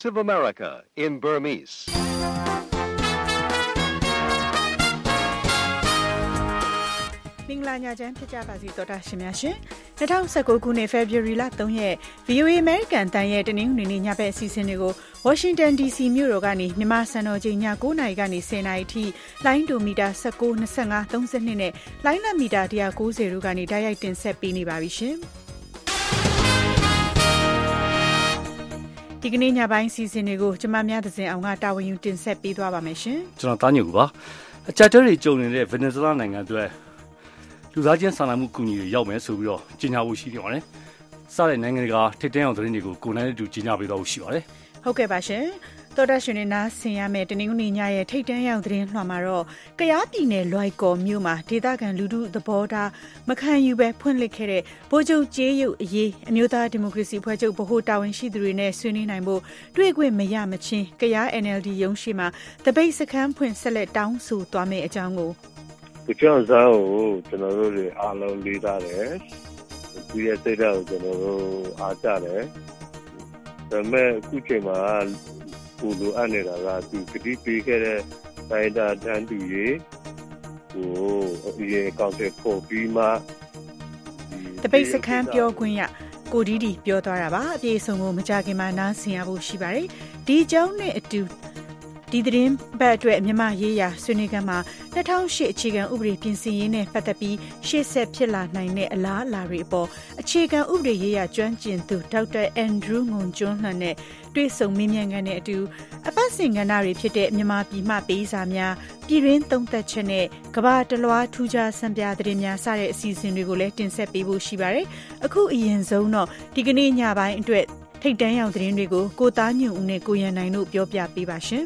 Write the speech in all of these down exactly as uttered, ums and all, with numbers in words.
of America in Burmese. မင်္ဂလာညချမ်းဖြစ်ကြပါစေသောတာရှင်များရှင်၂၀၁၉ခုနှစ် February လ၃ရက် ဗီအိုအေ American တန်ရဲ့တနင်္ဂနွေနေ့ညဘက်အစီအစဉ်တွေကို Washington ဒီ စီ မြို့တော်ကနေမြန်မာစံတော်ချိန်ည၉နာရီကနေ၁၀နာရီထိလိုင်းဒိုမီတာ၁၉ ၂၅ ၃၂နဲ့လိုင်းလမီတာ၁၉၀တို့ကနေတိုက်ရိုက်တင်ဆက်ပေးနေပါပြီရှင်ဒီကနေ့ညပိုင်းစီစဉ်တွေကိုကျမများသစဉ်အောင်ကတာဝန်ယူတင်ဆက်ပေးသွားပါမယ်ရှင်ကျွန်တော်တားညိုပါအကြက်တဲတွေကြုံနေတဲ့ Venezuela နိုင်ငံအတွက်လူသားချင်းစာနာမှုကူညီတွေရောက်မယ်ဆိုပြီးတော့ကြေညာဖို့ရှိနေပါတယ်။စတဲ့နိုင်ငံကထိပ်တန်းအောင်သတင်းတွေကိုကိုယ်နိုင်တဲ့သူကြေညာပေးတော့ရှိပါတယ်။ဟုတ်ကဲ့ပါရှင်။သောတာရှင်တွေနားဆင်ရမယ့်တနင်္ဂနွေညရဲ့ထိပ်တန်းရောက်သတင်းလွှာမှာတော့ကယားပြည်နယ်လွိုက်ကော်မြို့မှာဒေသခံလူထုသဘောထားမခံယူပဲဖွင့်လှစ်ခဲ့တဲ့ဗိုလ်ချုပ်ကျေးရုပ်အရေးအမျိုးသားဒီမိုကရေစီဖွဲ့ချုပ်ဗဟိုတာဝန်ရှိသူတွေနဲ့ဆွေးနွေးနိုင်ဖို့တွေ့ခွင့်မရမချင်းကယား N L D ရုံးရှိမှာတပိတ်စခန်းဖွင့်ဆက်လက်တောင်းဆိုသွားမယ့်အကြောင်းကိုဒီကြောင့်စားကိုကျွန်တော်တို့တွေအားလုံးလေးထားတယ်ဒီရဲ့စိတ်ဓာတ်ကိုကျွန်တော်တို့အားကြတယ်ဒါပေမဲ့အခုချိန်မှာပူလိုအပ်နေတာကဒီကတိပေးခဲ့တဲ့တိုင်းတာတန်းတူရေးကိုဒီအကောင့်တွေပို့ပြီးမှတပိတ်စခန်းပြောခွင့်ရကိုဒီဒီပြောသွားတာပါအပြေဆုံးကိုမကြခင်မှာနားဆင်ရဖို့ရှိပါတယ်ဒီအကြောင်းနဲ့အတူဒီသတင်းပတ်အတွက်မြန်မာရေးရာဆွေးနွေးခန်းမှာ၂၀၀၈အခြေခံဥပဒေပြင်ဆင်ရေးနဲ့ပတ်သက်ပြီးရှေ့ဆက်ဖြစ်လာနိုင်တဲ့အလားအလာတွေအပေါ်အခြေခံဥပဒေရေးရာကျွမ်းကျင်သူဒေါက်တာအန်ဒရူးငွန်ကျွန်းလှန်နဲ့တွေ့ဆုံမေးမြန်းခန်းနဲ့အတူအပတ်စဉ်ကဏ္ဍတွေဖြစ်တဲ့မြန်မာပြည်မှပေးစာများပြည်တွင်းသုံးသပ်ချက်နဲ့ကမ္ဘာတလွှားထူးခြားစံပြသတင်းများစတဲ့အစီအစဉ်တွေကိုလည်းတင်ဆက်ပေးဖို့ရှိပါတယ်အခုအရင်ဆုံးတော့ဒီကနေ့ညပိုင်းအတွက်ထိပ်တန်းရောက်သတင်းတွေကိုကိုသားညွန့်ဦးနဲ့ကိုရန်နိုင်တို့ပြောပြပေးပါရှင်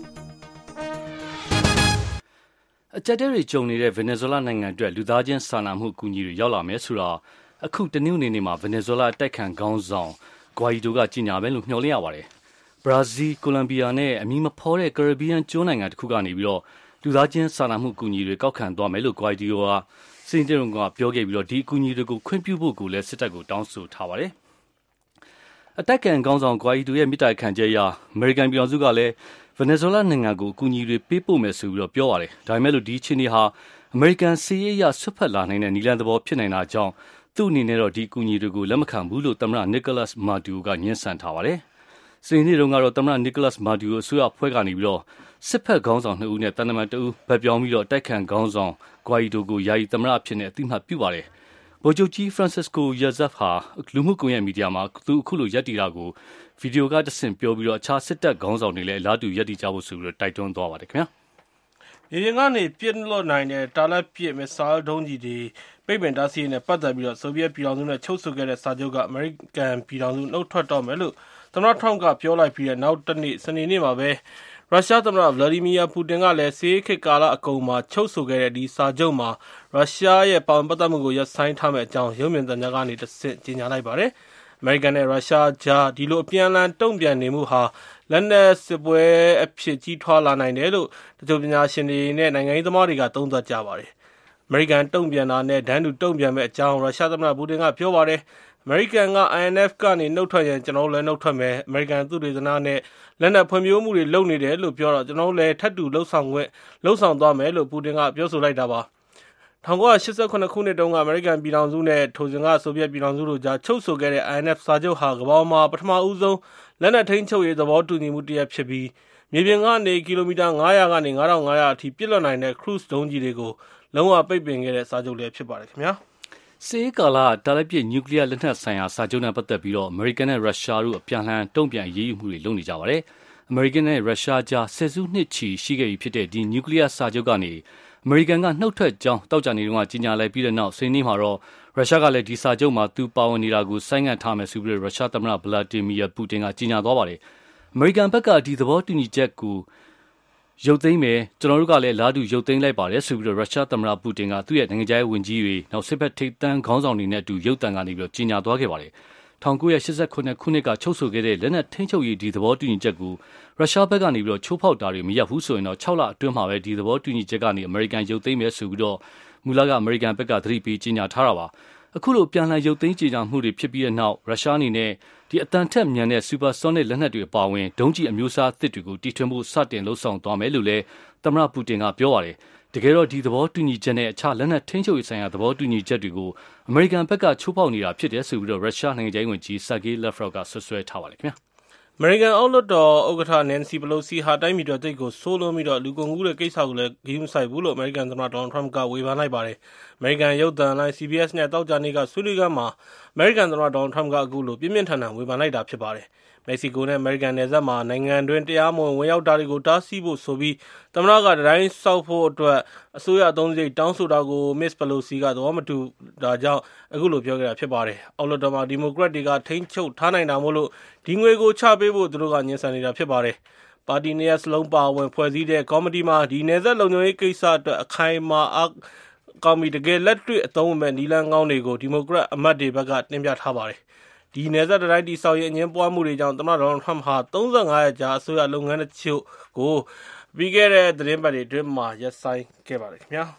အကြက်တဲတွေကြုံနေတဲ့ Venezuela နိုင်ငံအတွက်လူသားချင်းစာနာမှုအကူအညီတွေရောက်လာမယ်ဆိုတော့အခုတနင်္ဂနွေနေ့မှာ Venezuela တိုက်ခတ်ခေါင်းဆောင် Guaido ကကြေညာမယ်လို့မျှော်လင့်ရပါတယ်။ Brazil, Colombia နဲ့အမည်မဖော်တဲ့ Caribbean ကျွန်းနိုင်ငံတစ်ခုကနေပြီးတော့လူသားချင်းစာနာမှုအကူအညီတွေကောက်ခံသွားမယ်လို့ Guaido ကစင်တင်ကပြောခဲ့ပြီးတော့ဒီအကူအညီတွေကိုခွင့်ပြုဖို့ကိုလည်းစစ်တပ်ကိုတောင်းဆိုထားပါတယ်။အတိုက်ခံခေါင်းဆောင် Guaido ရဲ့မိတိုက်ခံချက်အရ American ပြည်တော်စုကလည်းVenezuela နိုင်ငံကိုအကူအညီတွေပေးပို့မယ်ဆိုပြီးတော့ပြောပါတယ်။ဒါပေမဲ့လို့ဒီချင်းတွေဟာ American စီးရေးအရဆွတ်ဖက်လာနိုင်တဲ့နီလန်သဘောဖြစ်နေတာကြောင့်သူ့အနေနဲ့တော့ဒီအကူအညီတွေကိုလက်မခံဘူးလို့သမ္မတ Nicolas Maduro ကညှင်းဆန်ထားပါတယ်။စနေနေ့တုန်းကတော့သမ္မတ Nicolas Maduro အစိုးရအဖွဲ့ကနေပြီးတော့စစ်ဖက်ခေါင်းဆောင်နှစ်ဦးနဲ့တန်တမန်တဦးဗတ်ပြောင်းပြီးတော့တိုက်ခတ်ခေါင်းဆောင် Guaido ကိုယာယီသမ္မတအဖြစ်နဲ့အသိမှတ်ပြုပါတယ်။ဗိုလ်ချုပ်ကြီး Francisco Yazef ဟာလူမှုကွန်ရက်မီဒီယာမှာသူအခုလိုရပ်တည်တာကိုဗီဒီယိုကတဆင့်ပြောပြီးတော့အခြားစစ်တပ်ခေါင်းဆောင်တွေလည်းအလားတူရပ်တည်ကြဖို့ဆိုပြီးတော့တိုက်တွန်းသွားပါတယ်ခင်ဗျာမြေပြင်ကနေပြစ်လွတ်နိုင်တဲ့တာလက်ပစ်မစ်ဆိုင်းဒုံးကြီးတွေပိတ်ပင်တားဆီးနဲ့ပတ်သက်ပြီးတော့ဆိုဗီယက်ပြည်ထောင်စုနဲ့ချုပ်ဆိုခဲ့တဲ့စာချုပ်ကအမေရိကန်ပြည်ထောင်စုနှုတ်ထွက်တော့မယ်လို့သမ္မတထရမ့်ကပြောလိုက်ပြီးတဲ့နောက်တစ်နေ့စနေနေ့မှာပဲရုရှားသမ္မတဗလာဒီမီယာပူတင်ကလည်းစစ်ခေတ်ကာလအကုန်မှာချုပ်ဆိုခဲ့တဲ့ဒီစာချုပ်မှာရုရှားရဲ့ပါဝင်ပတ်သက်မှုကိုရပ်ဆိုင်းထားမယ့်အကြောင်းရုံးမြင့်သံကြားကနေတဆင့်ကြေညာလိုက်ပါတယ်အမေရိကန်နဲ့ရုရှားကြားဒီလိုအပြန်အလှန်တုံ့ပြန်နေမှုဟာလက်နက်စစ်ပွဲအဖြစ်ကြီးထွားလာနိုင်တယ်လို့တချို့ပညာရှင်တွေနဲ့နိုင်ငံရေးသမားတွေကသုံးသပ်ကြပါတယ်။အမေရိကန်တုံ့ပြန်တာနဲ့ဒန်းတူတုံ့ပြန်မဲ့အကြောင်းရုရှားသမ္မတပူတင်ကပြောပါတယ်။အမေရိကန်က I N F ကနေနှုတ်ထွက်ရင်ကျွန်တော်လည်းနှုတ်ထွက်မယ်။အမေရိကန်သုတေသနနဲ့လက်နက်ဖွံ့ဖြိုးမှုတွေလုပ်နေတယ်လို့ပြောတော့ကျွန်တော်လည်းထပ်တူလှုပ်ဆောင်ခွင့်လှုပ်ဆောင်သွားမယ်လို့ပူတင်ကပြောဆိုလိုက်တာပါ။၁၉၈၇ခုနှစ်တုန်းကအမေရိကန်ပြည်ထောင်စုနဲ့ထိုစဉ်ကဆိုဗီယက်ပြည်ထောင်စုတို့ကြားချုပ်ဆိုခဲ့တဲ့ I N F စာချုပ်ဟာကမ္ဘာမှာပထမဦးဆုံးလက်နက်ထိန်းချုပ်ရေးသဘောတူညီမှုတစ်ရပ်ဖြစ်ပြီးမြေပြင်ကနေကီလိုမီတာ၅၀၀ကနေ၅၅၀၀အထိပြစ်လွတ်နိုင်တဲ့ cruise ဒုံးကြီးတွေကိုလုံးဝပိတ်ပင်ခဲ့တဲ့စာချုပ်လည်းဖြစ်ပါတယ်ခင်ဗျာစေကာလာတာလက်ပြနျူကလ িয়ার လက်နက်ဆိုင်ရာစာချုပ်နဲ့ပတ်သက်ပြီးတော့အမေရိကန်နဲ့ရုရှားတို့အပြန်အလှန်တုံ့ပြန်ရေးယူမှုတွေလုပ်နေကြပါတယ်အမေရိကန်နဲ့ရုရှားကြားဆယ်စုနှစ်ချီရှိခဲ့ပြီဖြစ်တဲ့ဒီနျူကလ িয়ার စာချုပ်ကနေအမေရိကန်ကနှုတ်ထွက်ကြောင်းတောက်ကြနေတုန်းကကြီးညာလိုက်ပြီးတဲ့နောက်စနေနေ့မှာတော့ရုရှားကလည်းဒီစာချုပ်မှာသူပါဝင်နေတာကိုဆိုင်းငံ့ထားမယ်ဆိုပြီးရုရှားသမ္မတဗလာဒီမီယာပူတင်ကကြီးညာသွားပါတယ်အမေရိကန်ဘက်ကဒီသဘောတူညီချက်ကိုရုပ်သိမ်းမယ်ကျွန်တော်တို့ကလည်းလာတူရုပ်သိမ်းလိုက်ပါတယ်ဆိုပြီးရုရှားသမ္မတပူတင်ကသူ့ရဲ့နိုင်ငံခြားရေးဝန်ကြီးတွေနောက်စစ်ဘက်ထိပ်တန်းခေါင်းဆောင်တွေနဲ့အတူရုပ်သံကနေပြီးကြီးညာသွားခဲ့ပါတယ်၁၉၈၇ခုနှစ်ကချုပ်ဆိုခဲ့တဲ့လက်နက်ထိန်းချုပ်ရေးဒီသဘောတူညီချက်ကိုရုရှားဘက်ကနေပြီးတော့ချိုးဖောက်တာတွေမရပ်ဘူးဆိုရင်တော့၆လအတွင်းမှာပဲဒီသဘောတူညီချက်ကနေအမေရိကန်ရုပ်သိမ်းမယ်ဆိုပြီးတော့မူလကအမေရိကန်ဘက်ကသတိပေးကြေညာထားတာပါအခုလိုပြန်လှန်ရုပ်သိမ်းကြေညာမှုတွေဖြစ်ပြီးတဲ့နောက်ရုရှားအနေနဲ့ဒီအတန်ထက်မြန်တဲ့ supersonic လက်နက်တွေအပါအဝင်ဒုံးကျည်အမျိုးအစားအသစ်တွေကိုတီထွင်ဖို့စတင်လှုံ့ဆော်သွားမယ်လို့လည်းသမ္မတပူတင်ကပြောပါတယ်တကယ်တော့ဒီသဘောတူညီချက်နဲ့အခြားလက်နက်ထိန်းချုပ်ရေးဆိုင်ရာသဘောတူညီချက်တွေကိုအမေရိကန်ဘက်ကချိုးဖောက်နေတာဖြစ်တယ်ဆိုပြီးတော့ရုရှားနိုင်ငံခြားရေးဝန်ကြီး Sergei Lavrov ကဆွဆွဲထားပါတယ်ခင်ဗျာအမေရိကန်အောက်လွှတ်တော်ဥက္ကဋ္ဌ Nancy Pelosi ဟာတိုင်းပြည်တော်တိတ်ကိုဆိုးလုံးပြီးတော့လူကုန်ကူးတဲ့ကိစ္စကိုလည်းဂရုမစိုက်ဘူးလို့အမေရိကန်သမ္မတ Donald Trump ကဝေဖန်လိုက်ပါတယ်။အမေရိကန်ရုပ်သံလိုင်း စီ ဘီ အက်စ် နဲ့တောက်ကြနေ့ကဆွေးနွေးခန်းမှာအမေရိကန်သမ္မတ Donald Trump ကအခုလိုပြင်းပြင်းထန်ထန်ဝေဖန်လိုက်တာဖြစ်ပါတယ်။မက္ကဆီကိုနဲ့အမေရိကန်နယ်စပ်မှာနိုင်ငံတွင်းတရားမဝင်ဝင်ရောက်တာတွေကိုတားဆီးဖို့ဆိုပြီးသမ္မတကတိုင်းဆောက်ဖို့အတွက်အစိုးရအသုံးစရိတ်တောင်းဆိုတာကို Miss Pelosi ကသဘောမတူတာကြောင့်အခုလိုပြောခဲ့တာဖြစ်ပါတယ်။အောက်လွှတ်တော်မှာဒီမိုကရက်တွေကထိန်းချုပ်ထားနိုင်တာမို့လို့ဒီငွေကိုချပေးဖို့သူတို့ကညှဉ်းဆန်နေတာဖြစ်ပါတယ်။ပါတီနှစ်ရပ်စလုံးပါဝင်ဖွဲ့စည်းတဲ့ကော်မတီမှာဒီနယ်စပ်လုံခြုံရေးကိစ္စအတွက်အခိုင်အမာအားကောင်းပြီးတကယ်လက်တွေ့အသုံးဝင်မဲ့နီလန်းကောင်းတွေကိုဒီမိုကရက်အမတ်တွေဘက်ကတင်ပြထားပါတယ်။ဒီနယ်စပ်တိုင်းတိဆောက်ရေးအငင်းပွားမှုတွေကြောင့်သမ္မတဒေါ်နယ်ထရမ့်ဟာသုံးဆယ့်ငါးရက်ကြာအစိုးရလုပ်ငန်းတချို့ကိုပြီးခဲ့တဲ့သတင်းပတ်တွေအတွင်းမှာရပ်ဆိုင်းခဲ့ပါတယ်ခင်ဗျာ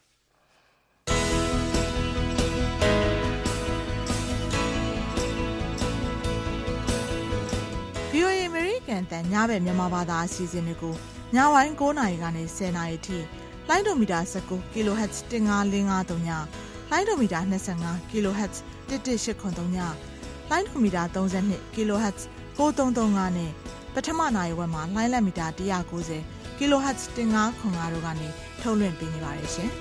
ဗီအိုအေ American တန်ညဘက်မြန်မာဘာသာအစီအစဉ်တွေကိုညပိုင်း၉နာရီကနေ၁၀နာရီထိလိုင်းဒိုမီတာ၁၉ kHz ၁၅၄၅၃ညလိုင်းဒိုမီတာ၂၅ kHz ၁၁၈ခွန်၃ညလိုင်းဒိုမီတာ၃၂ kHz ၉၃၃၅နဲ့ပထမနာရီဝက်မှာလိုင်းလက်မီတာ၁၉၀ kHz ၁၅ခွန်၅တို့ကနေထုတ်လွှင့်ပေးနေပါတယ်ရှင်။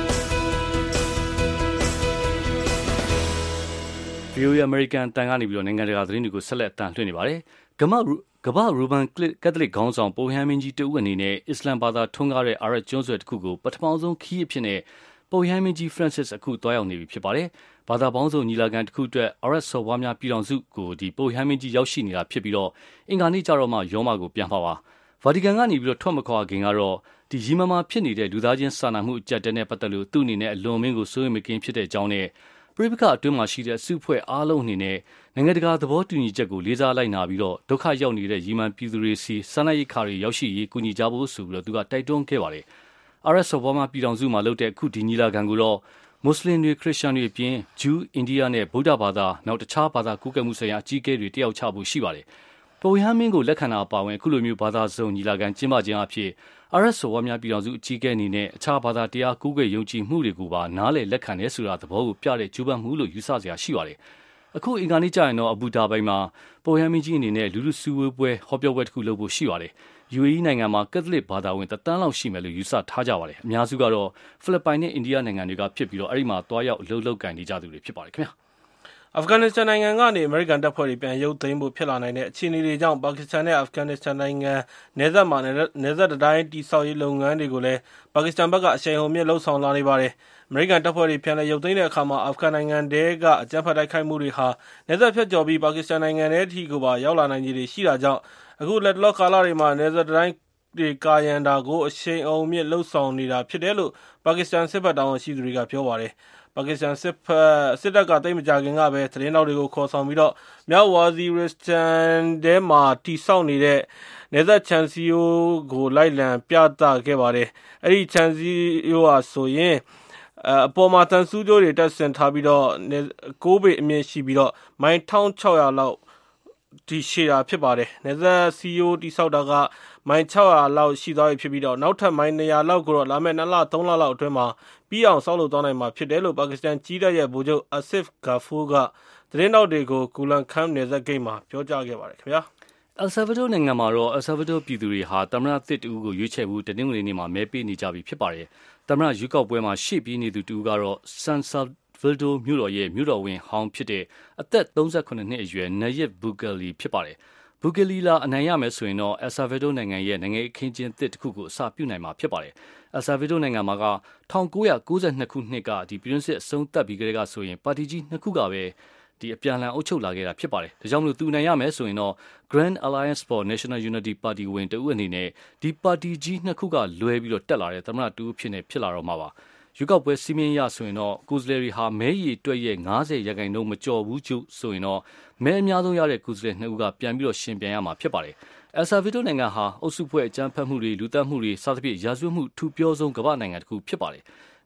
ဗီအိုအေ American တန်ကနေပြီးတော့နိုင်ငံတကာသတင်းတွေကိုဆက်လက်အသံလွှင့်နေပါတယ်။ကမ္ဘာကမ္ဘာရူဘန်ကက်သလစ်ခေါင်းဆောင်ပိုဟန်မင်းကြီးတဦးအနေနဲ့အစ္စလမ်ဘာသာထွန်းကားတဲ့အာရတ်ကျွန်းဆွယ်တစ်ခုကိုပထမဆုံးခီးအဖြစ်နဲ့ပိုဟန်မင်းကြီး Francis အခုတွားရောက်နေပြီဖြစ်ပါတယ်။ဘာသာပေါင်းစုံညီလာခံတစ်ခုအတွက်အာရတ်စော်ဘွားများပြည်ထောင်စုကိုဒီပိုဟန်မင်းကြီးရောက်ရှိနေတာဖြစ်ပြီးတော့အင်္ဂါနေ့ကျတော့မှရောမကိုပြန်ပါပါ။ဗာတီကန်ကနေပြီးတော့ထွက်မခွာခင်ကတော့ဒီရီမမာဖြစ်နေတဲ့လူသားချင်းစာနာမှုအကြက်တဲနဲ့ပတ်သက်လို့သူ့အနေနဲ့အလွန်မင်းကိုစိုးရိမ်မကင်းဖြစ်တဲ့အကြောင်းနဲ့ပြိပခအတွင်းမှာရှိတဲ့စုဖွဲ့အားလုံးအနေနဲ့နိုင်ငံတကာသဘောတူညီချက်ကိုလေးစားလိုက်နာပြီးတော့ဒုက္ခရောက်နေတဲ့ရီမန်ပြည်သူတွေစီစာနာရေးခါတွေရောက်ရှိရေးကူညီကြဖို့ဆိုပြီးတော့သူကတိုက်တွန်းခဲ့ပါတယ်။ အာရတ်စော်ဘွားများပြည်ထောင်စုမှာလုပ်တဲ့အခုဒီညီလာခံကိုတော့မွတ်စလင်တွေခရစ်ယာန်တွေအပြင်ဂျူးအိန္ဒိယနဲ့ဗုဒ္ဓဘာသာနောက်တခြားဘာသာကူးကဲမှုဆိုင်ရာအကြီးအကဲတွေတက်ရောက်ချဖို့ရှိပါတယ်။ပိုဟန်မင်းကိုလက်ခံတာအပါအဝင်အခုလိုမျိုးဘာသာစုံညီလာခံကျင်းပခြင်းအဖြစ်အာရတ်စော်ဘွားများပြည်ထောင်စုအကြီးအကဲအနေနဲ့အခြားဘာသာတရားကူးကဲယုံကြည်မှုတွေကိုပါနားလည်လက်ခံတယ်ဆိုတာသဘောကိုပြတဲ့ကျူးပန်းမှုလို့ယူဆစရာရှိပါတယ်။အခုအင်္ဂါနေ့ကျရင်တော့အဘူဒါဘိုင်မှာပိုဟန်မင်းကြီးအနေနဲ့လူလူစုဝေးပွဲဟောပြောပွဲတစ်ခုလုပ်ဖို့ရှိပါတယ်။ ယူ အေ အီ နိုင်ငံမှာကက်သလစ်ဘာသာဝင်တသန်းလောက်ရှိမယ်လို့ယူဆထားကြပါတယ်။အများစုကတော့ဖိလစ်ပိုင်နဲ့အိန္ဒိယနိုင်ငံတွေကဖြစ်ပြီးတော့အဲ့ဒီမှာတွားရောက်အလုပ်လုပ်ကိုင်နေကြသူတွေဖြစ်ပါတယ်ခင်ဗျာ။အာဖဂန်နစ္စတန်နိုင်ငံကနေအမေရိကန်တပ်ဖွဲ့တွေပြန်ရုပ်သိမ်းဖို့ဖြစ်လာနိုင်တဲ့အခြေအနေတွေကြောင့်ပါကစ္စတန်နဲ့အာဖဂန်နစ္စတန်နိုင်ငံနယ်စပ်မှာနယ်စပ်တိုင်းတိဆောက်ရေးလုပ်ငန်းတွေကိုလည်းပါကစ္စတန်ဘက်ကအရှိန်အဟုန်မြင့်လှုပ်ဆောင်လာနေပါတယ်။အမေရိကန်တပ်ဖွဲ့တွေပြန်လည်ရုပ်သိမ်းတဲ့အခါမှာအာဖဂန်နိုင်ငံတဲကအကြမ်းဖက်တိုက်ခိုက်မှုတွေဟာနယ်စပ်ဖြတ်ကျော်ပြီးပါကစ္စတန်နိုင်ငံထဲအထိကိုပါရောက်လာနိုင်ခြေတွေရှိတာကြောင့်အခုလက်တလောကာလတွေမှာနယ်စပ်တိုင်းတွေကာရန်တာကိုအရှိန်အဟုန်မြင့်လှုပ်ဆောင်နေတာဖြစ်တယ်လို့ပါကစ္စတန်စစ်ဘက်တာဝန်ရှိသူတွေကပြောပါတယ်။ပါကစ္စတန်စစ်ဖက်စစ်တပ်ကတိတ်မကြခင်ကပဲသတင်းတောက်တွေကိုခေါ်ဆောင်ပြီးတော့မြောက်ဝါဇီရစ်တန်ထဲမှာတိဆောက်နေတဲ့နေသက်ချန်စီယိုကိုလိုက်လံပြသခဲ့ပါတယ်။အဲ့ဒီချန်စီယိုဟာဆိုရင်အပေါ်မှာတန်ဆူးကြိုးတွေတက်ဆင်ထားပြီးတော့ကိုးပေအမြင့်ရှိပြီးတော့မိုင်တစ်ထောင်ခြောက်ရာလောက်ဒီရှည်တာဖြစ်ပါတယ်။နေသက်စီယိုတိဆောက်တာကမိုင်ခြောက်ရာလောက်ရှိသွားပြီဖြစ်ပြီးတော့နောက်ထပ်မိုင်နှစ်ရာလောက်ကိုတော့လာမယ့်နှစ်လသုံးလလောက်အတွင်းမှာပြီးအောင်ဆောက်လုပ်သွားနိုင်မှာဖြစ်တယ်လို့ပါကစ္စတန်ကြီးတပ်ရဲ့ဗိုလ်ချုပ်အာဆစ်ဂါဖူးကသတင်းတောက်တွေကိုကူလန်ခမ်နယ်စပ်ဂိတ်မှာပြောကြားခဲ့ပါတယ်ခင်ဗျာ။ အယ်ဆာဗာဒိုနိုင်ငံမှာတော့အယ်ဆာဗာဒိုပြည်သူတွေဟာသမ္မတသစ်တူကိုရွေးချယ်ဖို့တနင်္ဂနွေနေ့မှာမဲပေးနေကြပြီဖြစ်ပါတယ်။သမ္မတရွေးကောက်ပွဲမှာရှေ့ပြေးနေသူတူကတော့ဆန်ဆာဗီလ်ဒိုမြို့တော်ရဲ့မြို့တော်ဝင်ဟောင်းဖြစ်တဲ့အသက်သုံးဆယ့်ခုနှစ်နှစ်အရွယ်နယစ်ဘူဂလီဖြစ်ပါတယ်။ဘူဂလီလာအနိုင်ရမယ်ဆိုရင်တော့အယ်ဆာဗာဒိုနိုင်ငံရဲ့နိုင်ငံအခင်းကျင်းသစ်တစ်ခုကိုအစပြုနိုင်မှာဖြစ်ပါတယ်။အယ်ဆာဗာဒိုနိုင်ငံမှာက၁၉၉၂ခုနှစ်ကဒီပြည်တွင်းစစ်အဆုံးသတ်ပြီးကတည်းကဆိုရင်ပါတီကြီးနှစ်ခုကပဲဒီအပြန်အလှန်အုပ်ချုပ်လာခဲ့တာဖြစ်ပါတယ်။ဒါကြောင့်မလို့သူနိုင်ရမယ်ဆိုရင်တော့ Grand Alliance for National Unity ပါတီဝင်တဦးအနေနဲ့ဒီပါတီကြီးနှစ်ခုကလွဲပြီးတော့တက်လာတဲ့သမ္မတတူဖြစ်နေဖြစ်လာတော့မှာပါ။ရွေးကောက်ပွဲစီမင်းရဆိုရင်တော့ကိုယ်စားလှယ်တွေဟာမဲရည်တွက်ရဲ့၅၀ရာခိုင်နှုန်းမကျော်ဘူးကျုပ်ဆိုရင်တော့မဲအများဆုံးရတဲ့ကိုယ်စားလှယ်နှစ်ဦးကပြန်ပြီးတော့ရှင်ပြန်ရမှာဖြစ်ပါတယ်။အယ်ဆာဗာဒိုနိုင်ငံဟာအုပ်စုဖွဲ့အကြမ်းဖက်မှုတွေလူသတ်မှုတွေစသဖြင့်ရာဇဝတ်မှုထူပြောဆုံးကမ္ဘာနိုင်ငံတစ်ခုဖြစ်ပါတယ်။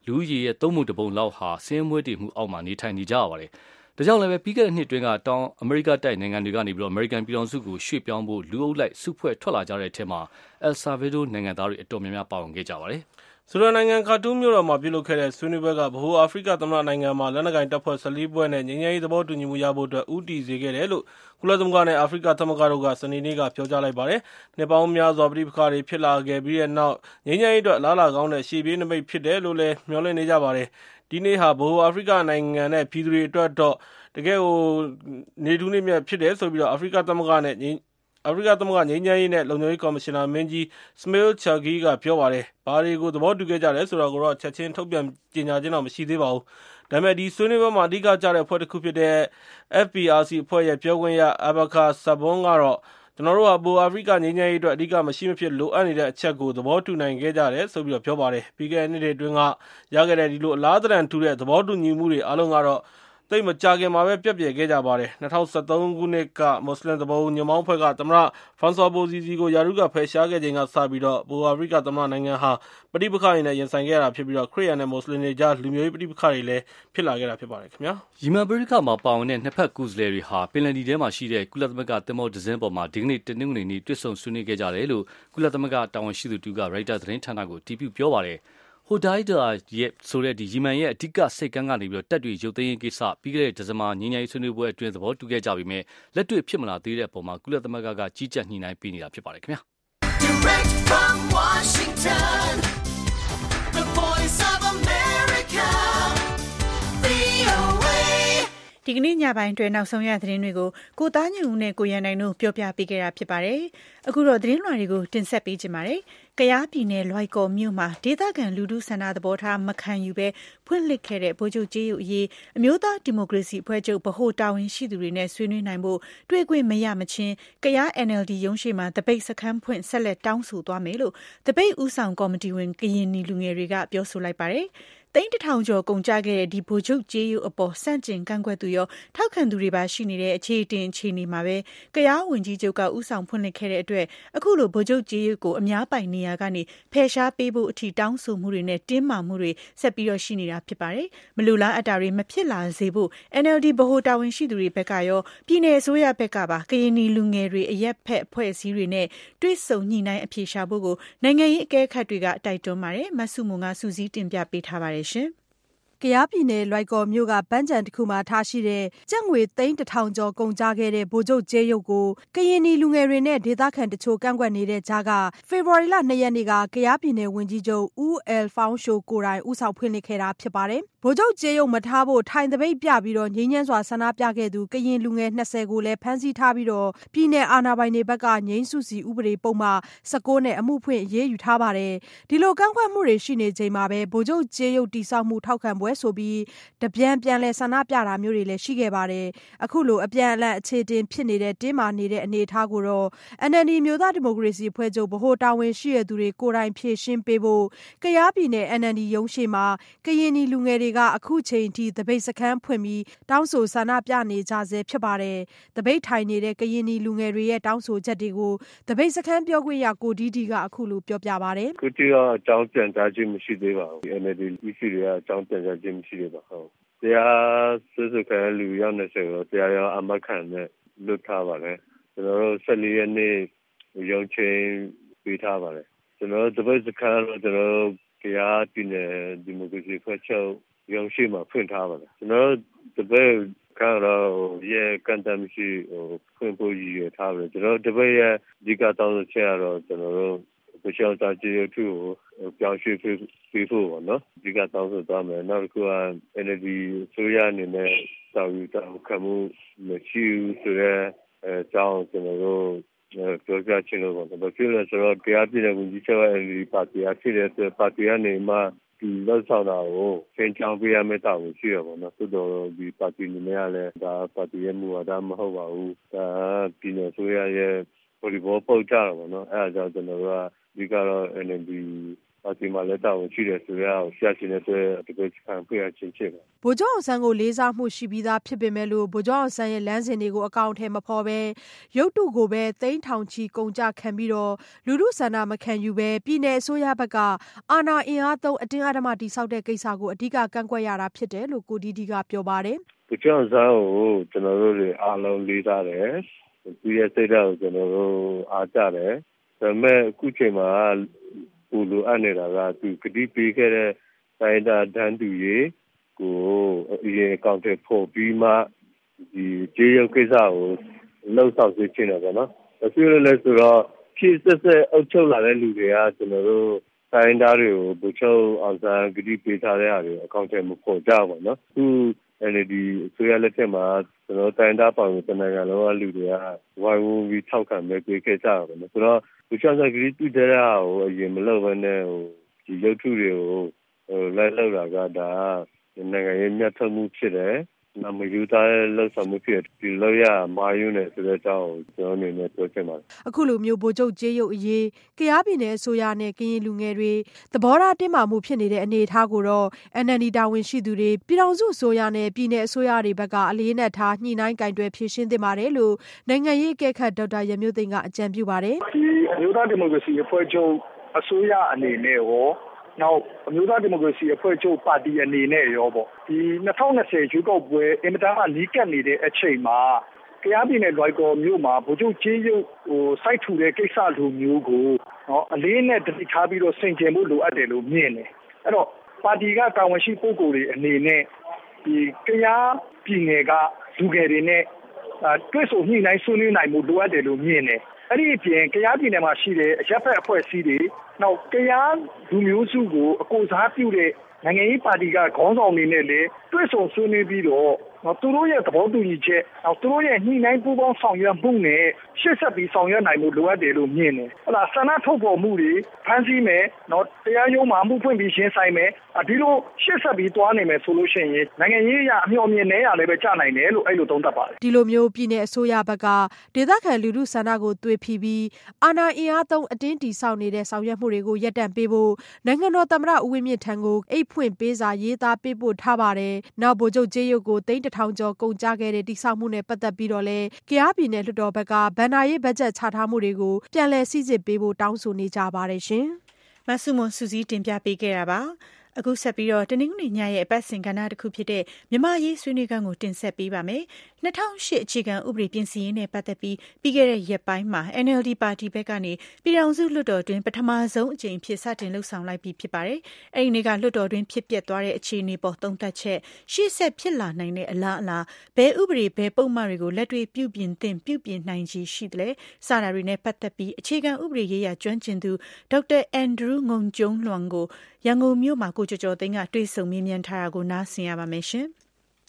လူဦးရေရဲ့သုံးပုံတစ်ပုံလောက်ဟာဆင်းရဲမွဲတေမှုအောက်မှာနေထိုင်နေကြရပါတယ်။ဒါကြောင့်လည်းပြီးခဲ့တဲ့နှစ်တွင်းကတောင်အမေရိကတိုက်နိုင်ငံတွေကနေပြီးတော့အမေရိကန်ပြည်ထောင်စုကိုရွှေ့ပြောင်းဖို့လူအုပ်လိုက်စုဖွဲ့ထွက်လာကြတဲ့အထက်မှာအယ်ဆာဗေဒိုနိုင်ငံသားတွေအတော်များများပါဝင်ခဲ့ကြပါတယ်။ဆူဒန်နိုင်ငံခါတူးမြို့တော်မှာပြုလုပ်ခဲ့တဲ့ဆွေးနွေးပွဲကဗဟိုအာဖရိကသမ္မတနိုင်ငံမှာလက်နက်ကိုင်တပ်ဖွဲ့ဆယ်လေးဖွဲ့နဲ့ငြိမ်းချမ်းရေးသဘောတူညီမှုရဖို့အတွက်ဦးတည်စေခဲ့တယ်လို့ကုလသမဂ္ဂနဲ့အာဖရိကသမဂ္ဂတို့ကစနေနေ့ကပြောကြားလိုက်ပါတယ်။နှစ်ပေါင်းများစွာပဋိပက္ခတွေဖြစ်လာခဲ့ပြီးတဲ့နောက်ငြိမ်းချမ်းရေးအတွက်လားလာကောင်းတဲ့ရှေ့ပြေးနိမိတ်ဖြစ်တယ်လို့လည်းမျှော်လင့်နေကြပါတယ်။ဒီနေ့ဟာဗဟိုအာဖရိကနိုင်ငံနဲ့ပြည်သူတွေအတွက်တော့တကယ်ကိုနေထူးနေမြတ်ဖြစ်တယ်ဆိုပြီးတော့အာဖရိကသမဂ္ဂနဲ့အာဖရိကသမဂ္ဂငြိမ်းချမ်းရေးနဲ့လုံခြုံရေးကော်မရှင်နာမင်းကြီး Ismail Chagui ကပြောပါတယ်။ဘာတွေကိုသဘောတူခဲ့ကြတယ်ဆိုတာကိုတော့ချက်ချင်းထုတ်ပြန်ကြေညာခြင်းတော့မရှိသေးပါဘူး။ဒါပေမဲ့ဒီဆွေးနွေးပွဲမှာအဓိကကျတဲ့အဖွဲ့တစ်ခုဖြစ်တဲ့ F P R C အဖွဲ့ရဲ့ပြောခွင့်ရ Abaka Sabon ကတော့ကျွန်တော်တို့ကပိုအာဖရိကငြိမ်းချမ်းရေးအတွက်အဓိကမရှိမဖြစ်လိုအပ်နေတဲ့အချက်ကိုသဘောတူနိုင်ခဲ့ကြတယ်ဆိုပြီးတော့ပြောပါတယ်။ပြီးခဲ့တဲ့နှစ်တွေအတွင်းကရခဲ့တဲ့ဒီလိုအလားတန်ထူတဲ့သဘောတူညီမှုတွေအားလုံးကတော့သိမကြခင်မှာပဲပြက်ပြယ်ခဲ့ကြပါတယ်။၂၀၁၃ခုနှစ်ကမွတ်စလင်သဘောညွန့်ပေါင်းဖွဲ့ကသမ္မတဖရန်ဆွာဘိုဇီဇီကိုယာရုကဖယ်ရှားခဲ့ချိန်ကစပြီးတော့ဘူအာဖရိကသမ္မတနိုင်ငံဟာပဋိပက္ခတွေနဲ့ရင်ဆိုင်ခဲ့ရတာဖြစ်ပြီးတော့ခရစ်ယာန်နဲ့မွတ်စလင်တွေကြားလူမျိုးရေးပဋိပက္ခတွေလည်းဖြစ်လာခဲ့တာဖြစ်ပါတယ်ခင်ဗျာ။ယီမန်ပဋိပက္ခမှာပါဝင်တဲ့နှစ်ဖက်ကိုယ်စားလှယ်တွေဟာပင်လယ်ဒီထဲမှာရှိတဲ့ကုလသမဂ္ဂသင်္ဘောဒဇင်းပေါ်မှာဒီကနေ့တနင်္ဂနွေနေ့တွေ့ဆုံဆွေးနွေးခဲ့ကြတယ်လို့ကုလသမဂ္ဂတာဝန်ရှိသူတူကရိုက်တာသတင်းဌာနကိုတီးပြပြောပါတယ်။ဟိုဒိုင်ဒါရဲ့ဆိုတဲ့ဒီယီမန်ရဲ့အဓိကစိတ်ကန်းကနေပြီးတော့တက်တွေရုပ်သိမ်းရေးကိစ္စပြီးခဲ့တဲ့ဒီဇင်ဘာငြိမ်းချမ်းရေးဆွေးနွေးပွဲအတွင်းသဘောတူခဲ့ကြပြီးမြဲလက်တွေ့ဖြစ်မလာသေးတဲ့အပေါ်မှာကုလသမဂ္ဂကကြီးကြပ်ညှိနှိုင်းပေးနေတာဖြစ်ပါတယ်ခင်ဗျာ Direct from Washington The Voice of America ဒီကနေ့ညပိုင်းတွင်နောက်ဆုံးရသတင်းတွေကိုကိုသားညူနဲ့ကိုရန်နိုင်တို့ပြောပြပေးခဲ့တာဖြစ်ပါတယ်။အခုတော့သတင်းလွှာတွေကိုတင်ဆက်ပေးကြပါမယ်။ကယားပြည်နယ်လွိုက်ကော်မြို့မှာဒေသခံလူထုဆန္ဒသဘောထားမခံယူဘဲဖွင့်လှစ်ခဲ့တဲ့ဗိုလ်ချုပ်ကြေးရုပ်အရေးအမျိုးသားဒီမိုကရေစီအဖွဲ့ချုပ်ဗဟိုတာဝန်ရှိသူတွေနဲ့ဆွေးနွေးနိုင်ဖို့တွေ့ခွင့်မရမချင်းကယား N L D ရုံးရှိမှာတပိတ်စခန်းဖွင့်ဆက်လက်တောင်းဆိုသွားမယ်လို့တပိတ်ဦးဆောင်ကော်မတီဝင်ကရင်နီလူငယ်တွေကပြောဆိုလိုက်ပါတယ်။သိန်းတစ်ထောင်ကျော်ကုန်ကျခဲ့တဲ့ဒီဗိုလ်ချုပ်ကြေးရုပ်အပေါ်စန့်ကျင်ကန့်ကွက်သူရောထောက်ခံသူတွေပါရှိနေတဲ့အခြေတင်အခြေအနေမှာပဲကယားဝန်ကြီးချုပ်ကဥဆောင်ဖွင့်လှစ်ခဲ့တဲ့အတွက်အခုလိုဗိုလ်ချုပ်ကြေးရုပ်ကိုအများပိုင်နေရာကနေဖယ်ရှားပေးဖို့အထိတောင်းဆိုမှုတွေနဲ့တင်းမာမှုတွေဆက်ပြီးတော့ရှိနေတာဖြစ်ပါတယ်။မလူလားအတာတွေမဖြစ်လာစေဖို့ N L D ဗဟိုတာဝန်ရှိသူတွေဘက်ကရောပြည်내အစိုးရဘက်ကပါကရင်နီလူငယ်တွေအရက်ဖက်အဖွဲ့အစည်းတွေနဲ့တွဲဆုံညှိနှိုင်းအပြေရှာဖို့ကိုနိုင်ငံရေးအကဲခတ်တွေကတိုက်တွန်းပါတယ်။မဆုမွန်ကစူးစီးတင်ပြပေးထားပါတယ်ရှင်။ကယားပြည်နယ်လွိုက်ကော်မြို့ကပန်းခြံတစ်ခုမှာထားရှိတဲ့ကျပ်ငွေသိန်းတစ်ထောင်ကျော်ကုန်ကျခဲ့တဲ့ဗိုလ်ချုပ်ကြေးရုပ်ကိုကရင်နီလူငယ်တွေနဲ့ဒေသခံတချို့ကန့်ကွက်နေတဲ့ကြားကဖေဖော်ဝါရီလ၂ရက်နေ့ကကယားပြည်နယ်ဝန်ကြီးချုပ်ဦးအယ်ဖောင်းရှိုကိုယ်တိုင်ဦးဆောင်ဖွင့်လှစ်ခဲ့တာဖြစ်ပါတယ်။ဗိုလ်ချုပ်ကြေးရုပ်မထားဖို့ထိုင်တပိတ်ပြပြီးတော့ငြိမ်းချမ်းစွာဆန္ဒပြခဲ့သူကရင်လူငယ်၂၀ကိုလည်းဖမ်းဆီးထားပြီးတော့ပြည်နယ်အာဏာပိုင်တွေဘက်ကငြိမ်းစုစီဥပဒေပုံမှန်၁၉နဲ့အမှုဖွင့်အရေးယူထားပါတယ်။ဒီလိုကန့်ကွက်မှုတွေရှိနေချိန်မှာပဲဗိုလ်ချုပ်ကြေးရုပ်တိစောက်မှုထောက်ခံပွဲဆိုပြီးတပြန်ပြန်လဲဆန္ဒပြတာမျိုးတွေလည်းရှိခဲ့ပါတယ်။အခုလိုအပြန်အလှန်အခြေတင်ဖြစ်နေတဲ့တင်းမာနေတဲ့အနေအထားကိုတော့ N L D မျိုးသားဒီမိုကရေစီအဖွဲ့ချုပ်ဗဟိုတာဝန်ရှိတဲ့သူတွေကိုယ်တိုင်ဖြည့်ရှင်းပေးဖို့ကယားပြည်နယ် N L D ရုံးရှိမှာကရင်နီလူငယ်တွေကအခုချိန်ထိတပိတ်စခန်းဖွင့်ပြီးတောင်းဆိုဆန္ဒပြနေကြဆဲဖြစ်ပါတယ်။တပိတ်ထိုင်နေတဲ့ကရင်နီလူငယ်တွေရဲ့တောင်းဆိုချက်တွေကိုတပိတ်စခန်းပြောခွင့်ရကိုဒီဒီကအခုလိုပြောပြပါတယ်။ခုတိကအကြောင်းပြန်ကြားခြင်းမရှိသေးပါဘူး။ N L D လူကြီးတွေကအကြောင်းပြန်ကြားခြင်းမရှိသေးပါဘူး။တရားစွဲဆိုခံရလူရောက်နေဆိုတော့တရားရောအမခံနဲ့လွတ်ထားပါလေကျွန်တော်တို့၁၄ရက်နေ့ရုံးချိန်ပေးထားပါလေကျွန်တော်တို့တပတ်စခန်းတော့ကျွန်တော်တို့တရားပြည်နယ်ဒီမိုကရေစီဖွဲ့ချုပ်ရုံးရှိမှာဖွင့်ထားပါလေကျွန်တော်တို့တပတ်ကတော့ရဲ့ကန်တမ်းရှိဟိုဖွင့်ဖို့ရည်ရထားပါလေကျွန်တော်တို့တပတ်ရဲ့ဒီကတောင်းဆိုချက်ကတော့ကျွန်တော်တို့ပျောက်သားကြေးရုပ်ထုကိုပြောင်းရွှေ့ပေးဖို့ပေါ့နော်ဒီကတောင်းဆိုသွားမယ်နောက်တစ်ခုက N L D ဆိုရအနေနဲ့တောင်းယူတောင်းခံမှုမရှိဘူးဆိုတော့အဲကြောင်းကျွန်တော်တို့ပြောကြချင်လို့ပေါ့ဘာဖြစ်လဲဆိုတော့ကြားပြည်နယ်ဝန်ကြီးချုပ် N L D ပါတီအဖြစ်တဲ့ပါတီကနေမှဒီလောက်ဆောင်တာကိုသင်ချောင်းပေးရမယ့်တာဝန်ရှိရပါတော့သို့တော်ဒီပါတီနေနဲ့လည်းဒါပါတီရဲ့မူဝါဒမဟုတ်ပါဘူးဒါပြည်နယ်ဆိုရရဲ့ပေါ်ဒီဘောပေါက်ကြတာပေါ့နော်အဲဒါကြောင့်ကျွန်တော်တို့ကဒီကတော့ N L D ပါတီမှာလည်းတာဝန်ရှိတယ်ဆိုတော့ဆရာရှင်တဲ့အတွက်ဒီကိစ္စခံပြရချင်းဖြစ်တယ်ဗိုလ်ချုပ်အောင်ဆန်းကိုလေးစားမှုရှိပြီးသားဖြစ်ပေမဲ့လို့ဗိုလ်ချုပ်အောင်ဆန်းရဲ့လမ်းစဉ်တွေကိုအကောင့်ထဲမဖော်ပဲရုပ်တုကိုပဲသိန်းထောင်ချီကုန်ကြခံပြီးတော့လူလူဆန္ဒမခံယူပဲပြည်내အစိုးရဘက်ကအာဏာအင်အားသုံးအတင်းအဓမ္မတိဆောက်တဲ့ကိစ္စကိုအဓိကကန့်ကွက်ရတာဖြစ်တယ်လို့ကိုဒီဒီကပြောပါတယ်ဗိုလ်ချုပ်အောင်ဆန်းကိုကျွန်တော်တို့တွေအားလုံးလေးစားတယ်သူရဲ့စိတ်ဓာတ်ကိုကျွန်တော်တို့အားကြတယ်ဒါပေမဲ့အခုချိန်မှာပူလိုအပ်နေတာကသူကတိပေးခဲ့တဲ့တိုင်းတာတန်းတူရေးကိုအရင်အကောင့်တွေပေါ်ပြီးမှဒီကြေးရုပ်ကိစ္စကိုလှုပ်ဆောင်စေချင်တယ်ပေါ့နော်။ဒါဆိုလည်းဆိုတော့ဖြည့်ဆက်ဆက်အုပ်ချုပ်လာတဲ့လူတွေကကျွန်တော်တို့တိုင်းသားတွေကိုဗိုလ်ချုပ်အောင်ဆန်းကတိပေးထားတဲ့အားတွေအကောင့်တွေမပေါ်ကြဘူးပေါ့နော်။သူအဲ့ဒီအစိုးရလက်ထက်မှာကျွန်တော်တိုင်းသားပေါင်းတဲ့နိုင်ငံလုံးကလူတွေကဝိုင်းဝန်းပြီးထောက်ခံမဲ့ပေးခဲ့ကြတာပေါ့နော်။ဆိုတော့ဗိုလ်ချုပ်အောင်ဆန်းကတိပြုတဲ့အားကိုအရင်မလုပ်ဘဲနဲ့ဟိုဒီရုပ်ထုတွေကိုဟိုလိုက်လောက်တာကဒါနိုင်ငံရေးမြတ်ထုတ်မှုဖြစ်တယ်။နမယူသားလောက်ဆောင်မှုဖြစ်ဒီလောက်ရမာယွန်းနဲ့ဆိုတဲ့အကြောင်းကိုကျွန်တော်အနေနဲ့ပြောချင်ပါတယ်။အခုလိုမျိုးဗိုလ်ချုပ်ကြေးရုပ်အရေးကယားပြည်နယ်အစိုးရနဲ့ကရင်လူငယ်တွေသဘောထားတင်းမာမှုဖြစ်နေတဲ့အနေအထားကိုတော့ အန်အန်ဒီ တာဝန်ရှိသူတွေပြည်ထောင်စုအစိုးရနဲ့ပြည်내အစိုးရတွေဘက်ကအလေးနက်ထားညှိနှိုင်းကင်တွယ်ဖြေရှင်းသင့်ပါတယ်လို့နိုင်ငံရေးအကဲခတ်ဒေါက်တာရမျိုးသိန်းကအကြံပြုပါတယ်။ဒီအမျိုးသားဒီမိုကရေစီအဖွဲ့ချုပ်အစိုးရအနေနဲ့ရောနောက်အမျိုးသားဒီမိုကရေစီအဖွဲ့ချုပ်ပါတီအနေနဲ့ရောပေါ့ဒီ၂၀၂၀ရွေးကောက်ပွဲအင်မတန်မှနီးကပ်နေတဲ့အချိန်မှာကယားပြည်နယ်လွိုင်ကော်မြို့မှာဗိုလ်ချုပ်ကြေးရုပ်ဟိုစိုက်ထူတဲ့ကိစ္စလိုမျိုးကိုနော်အလေးနဲ့တတိထားပြီးတော့ဆင်ခြင်ဖို့လိုအပ်တယ်လို့မြင်တယ်အဲ့တော့ပါတီကတာဝန်ရှိပုဂ္ဂိုလ်တွေအနေနဲ့ဒီကယားပြည်နယ်ကလူငယ်တွေနဲ့တွေ့ဆုံညှိနှိုင်းဆွေးနွေးနိုင်မှုလိုအပ်တယ်လို့မြင်တယ်အဲ့ဒီအပြင်ကယားပြည်နယ်မှာရှိတဲ့အရပ်ဘက်အဖွဲ့အစည်းတွေနောက်ကယားလူမျိုးစုကိုအကိုစားပြုတဲ့နိုင်ငံရေးပါတီကခေါင်းဆောင်တွေနဲ့လည်းတွေ့ဆုံဆွေးနွေးပြီးတော့နော်သူတို့ရဲ့သဘောတူညီချက်နောက်သူတို့ရဲ့ညှိနှိုင်းပူးပေါင်းဆောင်ရွက်မှုနဲ့ရှေ့ဆက်ပြီးဆောင်ရွက်နိုင်မှုလိုအပ်တယ်လို့မြင်တယ်။ဟုတ်လားဆန္ဒထုတ်ဖော်မှုတွေဖမ်းဆီးမယ်နော်တရားရုံးမှာမှုဖွင့်ပြီးရှင်းဆိုင်မယ်ဒီလိုရှေ့ဆက်ပြီးသွားနိုင်မယ်ဆိုလို့ရှိရင်နိုင်ငံရေးအရအမျှော်မြင်နေရလည်းပဲကြာနိုင်တယ်လို့အဲ့လိုသုံးသပ်ပါတယ်။ဒီလိုမျိုးပြည်내အစိုးရဘက်ကဒေသခံလူထုဆန္ဒကိုသွေဖီပြီးအာဏာအင်အားသုံးအတင်းတီဆောက်နေတဲ့ဆောင်ရွက်မှုတွေကိုရပ်တန့်ပေးဖို့နိုင်ငံတော်သမ္မတဦးဝင်းမြင့်ထံကိုအိတ်ဖွင့်ပေးစာရေးသားပေးပို့ထားပါတယ်။နောက်ဗိုလ်ချုပ်ကြေးရုပ်ကိုသိန်းတစ်ထောင်ကျော်ကုန်ကျခဲ့တဲ့တိဆောက်မှုနဲ့ပတ်သက်ပြီးတော့လဲကယားပြည်နယ်လွှတ်တော်ဘက်ကဗန်နာရေးဘတ်ဂျက်ချထားမှုတွေကိုပြန်လည်စိစစ်ပေးဖို့တောင်းဆိုနေကြပါတယ်ရှင်။မဆုမွန်စုစည်းတင်ပြပေးခဲ့တာပါ။အခုဆက်ပြီးတော့တနင်္ဂနွေညရဲ့အပတ်စဉ်ကဏ္ဍတစ်ခုဖြစ်တဲ့မြန်မာရေးဆွေးနွေးခန်းကိုတင်ဆက်ပေးပါမယ်။၂၀၀၈အခြေခံဥပဒေပြင်ဆင်ရေးနဲ့ပတ်သက်ပြီးပြီးခဲ့တဲ့ရက်ပိုင်းမှာ အန်အယ်လ်ဒီ ပါတီဘက်ကနေပြည်ထောင်စုလွှတ်တော်တွင်ပထမဆုံးအကြိမ်ဖြစ်စတင်လှုပ်ဆောင်လိုက်ပြီးဖြစ်ပါတယ်။အဲဒီနေ့ကလွှတ်တော်တွင်ဖြစ်ပျက်သွားတဲ့အခြေအနေပေါ်သုံးသပ်ချက်ရှေ့ဆက်ဖြစ်လာနိုင်တဲ့အလားအလာဘယ်ဥပဒေဘယ်ပုံမှန်တွေကိုလက်တွေ့ပြုပြင်သင့်ပြုပြင်နိုင်ခြေရှိသလဲစတာတွေနဲ့ပတ်သက်ပြီးအခြေခံဥပဒေရေးရာကျွမ်းကျင်သူဒေါက်တာအန်ဒရူးငုံကျုံးလွန်ကိုရန်ကုန်မြို့မှာကိုကျော်ကျော်သိန်းကတွေ့ဆုံမေးမြန်းထားတာကိုနားဆင်ရပါမယ်ရှင်။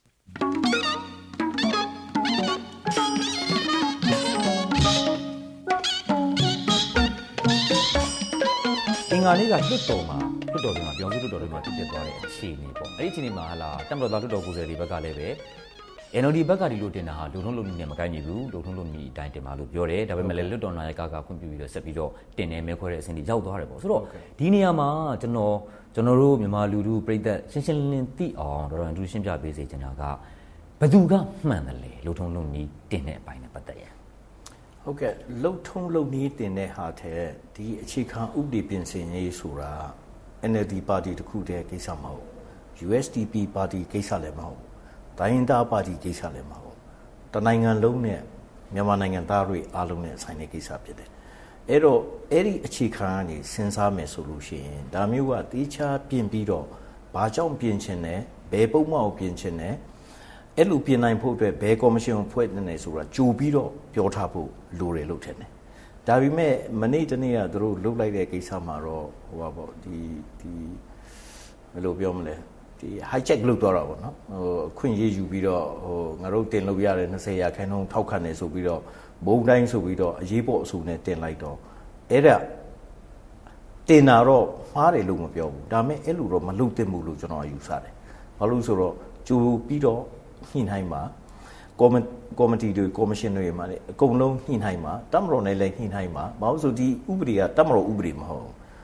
အင်္ဂါနေ့ကလွှတ်တော်မှာလွှတ်တော်တွေမှာပြောင်းစုလွှတ်တော်တွေမှာဖြစ်ဖြစ်သွားတဲ့အခြေအနေပေါ့။အဲ့ဒီအခြေအနေမှာဟာလာတက်မတော်သားလွှတ်တော်ကိုယ်စားလှယ်တွေဘက်ကလည်းပဲ အန်အယ်လ်ဒီ ဘက်ကဒီလိုတင်တာဟာလူထုလုံးနဲ့မကိုင်းညီဘူးလူထုလုံးညီအတိုင်းတင်ပါလို့ပြောတယ်ဒါပေမဲ့လည်းလွတ်တော်နာယကကခွင့်ပြုပြီးတော့ဆက်ပြီးတော့တင်နေမဲခွဲတဲ့အဆင့်ကြီးရောက်သွားတယ်ပေါ့ဆိုတော့ဒီနေရာမှာကျွန်တော်ကျွန်တော်တို့မြန်မာလူထုပြည်သက်ရှင်းရှင်းလင်းလင်းသိအောင်တော်တော်အထူးရှင်းပြပေးစေချင်တာကဘယ်သူကမှန်တယ်လေလူထုလုံးညီတင်တဲ့အပိုင်းနဲ့ပတ်သက်ရဟုတ်ကဲ့လှုပ်ထုံးလှုပ်နည်းတင်တဲ့ဟာတဲ့ဒီအခြေခံဥပဒေပြင်ဆင်ရေးဆိုတာ အန်အယ်လ်ဒီ ပါတီတစ်ခုတည်းကိစ္စမဟုတ် ယူ အက်စ် ဒီ ပီ ပါတီကိစ္စလည်းမဟုတ်တိုင်းရင်းသားပါတီကိစ္စလည်းမဟုတ်တနိုင်ငံလုံးနဲ့မြန်မာနိုင်ငံသားတွေအားလုံးနဲ့ဆိုင်တဲ့ကိစ္စဖြစ်တယ်အဲ့တော့အဲ့ဒီအခြေခံကနေစဉ်းစားမယ်ဆိုလို့ရှိရင်ဒါမျိုးကတေးချာပြင်ပြီးတော့ဘာကြောင့်ပြင်ချင်တယ်ဘယ်ပုံမှန်ကိုပြင်ချင်တယ်အဲ့လိုပြင်နိုင်ဖို့အတွက်ဘယ်ကော်မရှင်ကိုဖွဲ့နေတယ်ဆိုတာကြိုပြီးတော့ပြောထားဖို့လိုတယ်လို့ထင်တယ်ဒါပေမဲ့မနေ့တနေ့ကသူတို့လှုပ်လိုက်တဲ့ကိစ္စမှာတော့ဟိုပါပေါ့ဒီဒီဘယ်လိုပြောမလဲဒီ hijack လုပ်သွားတာပေါ့နော်ဟိုအခွင့်အရေးယူပြီးတော့ဟိုငါတို့တင်လို့ရတယ်၂၀ရာခိုင်နှုန်းထောက်ခံတယ်ဆိုပြီးတော့ဘုံတိုင်းဆိုပြီးတော့အရေးပေါ်အဆိုနဲ့တင်လိုက်တော့အဲ့ဒါတင်တာတော့မှားတယ်လို့မပြောဘူးဒါပေမဲ့အဲ့လိုတော့မလုပ်သင့်ဘူးလို့ကျွန်တော်ယူဆတယ်ဘာလို့ဆိုတော့ကြိုပြီးတော့ညှိနှိုင်းမှာကော်မကော်မတီတွေကော်မရှင်တွေမှာလည်းအကုန်လုံးညှိနှိုင်းမှာတမတော်နဲ့လည်းညှိနှိုင်းမှာဘာလို့ဆိုဒီဥပဒေကတမတော်ဥပဒေမဟုတ်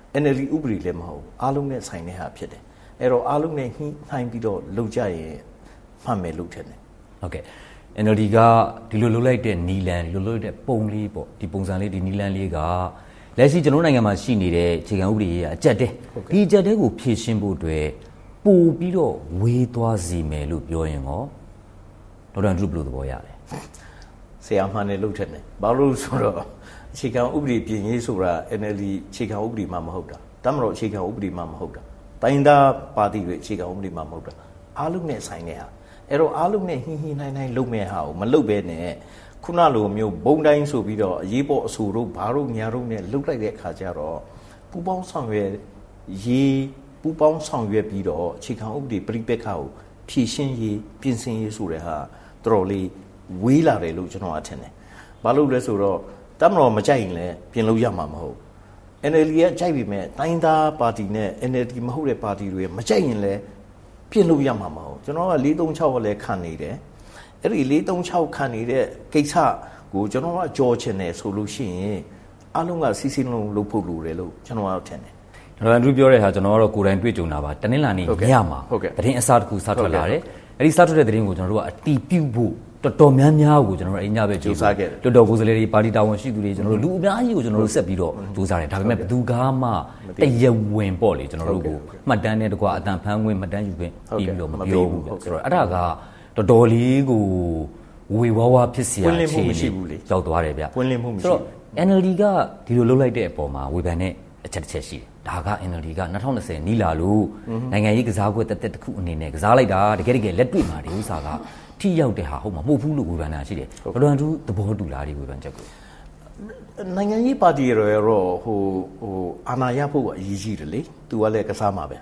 N L D ဥပဒေလည်းမဟုတ်အားလုံးနဲ့ဆိုင်တဲ့ဟာဖြစ်တယ်အဲ့တော့အားလုံးနဲ့နှိနှိုင်းပြီးတော့လုပ်ကြရင်မှန်မယ်လို့ထင်တယ်ဟုတ်ကဲ့ N L D ကဒီလိုလုပ်လိုက်တဲ့နီလန်ဒီလိုလုပ်လိုက်တဲ့ပုံလေးပေါ့ဒီပုံစံလေးဒီနီလန်လေးကလက်ရှိကျွန်တော်နိုင်ငံမှာရှိနေတဲ့ခြေခံဥပဒေရေးအကြက်တဲဒီအကြက်တဲကိုဖြည့်ရှင်းဖို့အတွက်ပို့ပြီးတော့ဝေးသွားစီမယ်လို့ပြောရင်ရောဒေါက်တာဒုဘလို့သဘောရတယ်ဆရာမှန်တယ်လို့ထင်တယ်ဘာလို့ဆိုတော့အခြေခံဥပဒေပြင်ရေးဆိုတာ N L D အခြေခံဥပဒေမှမဟုတ်တာတမတော်အခြေခံဥပဒေမှမဟုတ်တာတိုင်းသားပါတီတွေအခြေခံဥပဒေမှမဟုတ်တာအားလုံးနဲ့ဆိုင်တဲ့ဟာအဲ့တော့အားလုံးနဲ့ဟင်းဟင်းနိုင်နိုင်လုပ်မဲ့ဟာကိုမလုပ်ဘဲနဲ့ခုနလိုမျိုးဘုံတိုင်းဆိုပြီးတော့အရေးပေါ်အဆိုတို့ဘာတို့ညာတို့နဲ့လှုပ်လိုက်တဲ့အခါကျတော့ပူပေါင်းဆောင်ရွက်ရေးပူပေါင်းဆောင်ရွက်ပြီးတော့အခြေခံဥပဒေပြိပက္ခကိုဖြည့်ရှင်းရေးပြင်ဆင်ရေးဆိုတဲ့ဟာတော်တော်လေးဝေးလာတယ်လို့ကျွန်တော်အထင်တယ်ဘာလို့လဲဆိုတော့တမတော်မကြိုက်ရင်လည်းပြင်လို့ရမှာမဟုတ် N L D ကကြိုက်ပြီမဲ့တိုင်းသားပါတီနဲ့ N L D မဟုတ်တဲ့ပါတီတွေမကြိုက်ရင်လည်းပြင်လို့ရမှာမဟုတ်ကျွန်တော်က၄၃၆ကိုလည်းခံနေတယ်အဲ့ဒီ၄၃၆ခံနေတဲ့ကိစ္စကိုကျွန်တော်ကကြော်ချင်တယ်ဆိုလို့ရှိရင်အားလုံးကစီစီလုံးလုပ်ဖို့လိုတယ်လို့ကျွန်တော်ကထင်တယ်ဒေါက်တာဒုပြောတဲ့ဟာကျွန်တော်ကတော့ကိုယ်တိုင်တွေ့ကြုံတာပါတနင်္လာနေ့ညမှာသတင်းအစားတစ်ခုစထွက်လာတယ်အဲ့ဒီစထွက်တဲ့သတင်းကိုကျွန်တော်တို့ကအတီးပြုတ်ဖို့တော်တော်များများကိုကျွန်တော်တို့အညပဲကြိုးစားခဲ့တယ်တော်တော်ကိုယ်စားလှယ်တွေပါတီတာဝန်ရှိသူတွေကျွန်တော်တို့လူအများကြီးကိုကျွန်တော်တို့ဆက်ပြီးတော့ကြိုးစားတယ်ဒါပေမဲ့ဘယ်သူကမှတရဝင်ပေါ့လေကျွန်တော်တို့ကိုမှတ်တမ်းနဲ့တကွာအတန်ဖန်းဝင်မှတ်တမ်းယူခွင့်ပြီးပြီးတော့မပြောဘူးဆိုတော့အဲ့ဒါကတော်တော်လေးကိုဝေဝါးဝါဖြစ်เสียအခြေအနေရောက်သွားတယ်ဗျပွင့်လင်းမှုမရှိဘူး N L D ကဒီလိုလုပ်လိုက်တဲ့အပေါ်မှာဝေဖန်တဲ့အချက်တစ်ချက်ရှိတယ်ဒါက N L D က၂၀၂၀နီးလာလို့နိုင်ငံရေးကစားကွက်တက်တက်တစ်ခုအနေနဲ့ကစားလိုက်တာတကယ်တကယ်လက်တွေ့မှာဒီဥစ္စာကထိရောက်တဲ့ဟာဟုတ်မှာမဟုတ်ဘူးလို့ဝေဖန်တာရှိတယ်ဘယ်လိုတူသဘောတူလားဒီဝေဖန်ချက်ကိုနိုင်ငံရေးပါတီတွေရောဟိုဟိုအာဏာရဖို့အရေးကြီးတယ်လေသူကလည်းကစားမှာပဲ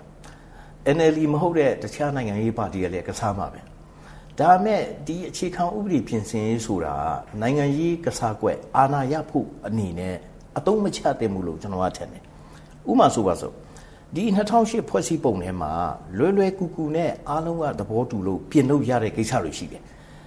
N L D မဟုတ်တဲ့တခြားနိုင်ငံရေးပါတီတွေလည်းကစားမှာပဲဒါမဲ့ဒီအခြေခံဥပဒေပြင်ဆင်ရေးဆိုတာနိုင်ငံရေးကစားကွက်အာဏာရဖို့အနေနဲ့အတုံးမချတဲ့မှုလို့ကျွန်တော်ကထင်တယ်ဥပမာဆိုပါစို့ဒီ၂၀၀၈ဖွဲ့စည်းပုံထဲမှာလွယ်လွယ်ကူကူနဲ့အားလုံးကသဘောတူလို့ပြင်လို့ရတဲ့ကိစ္စတွေရှိတယ်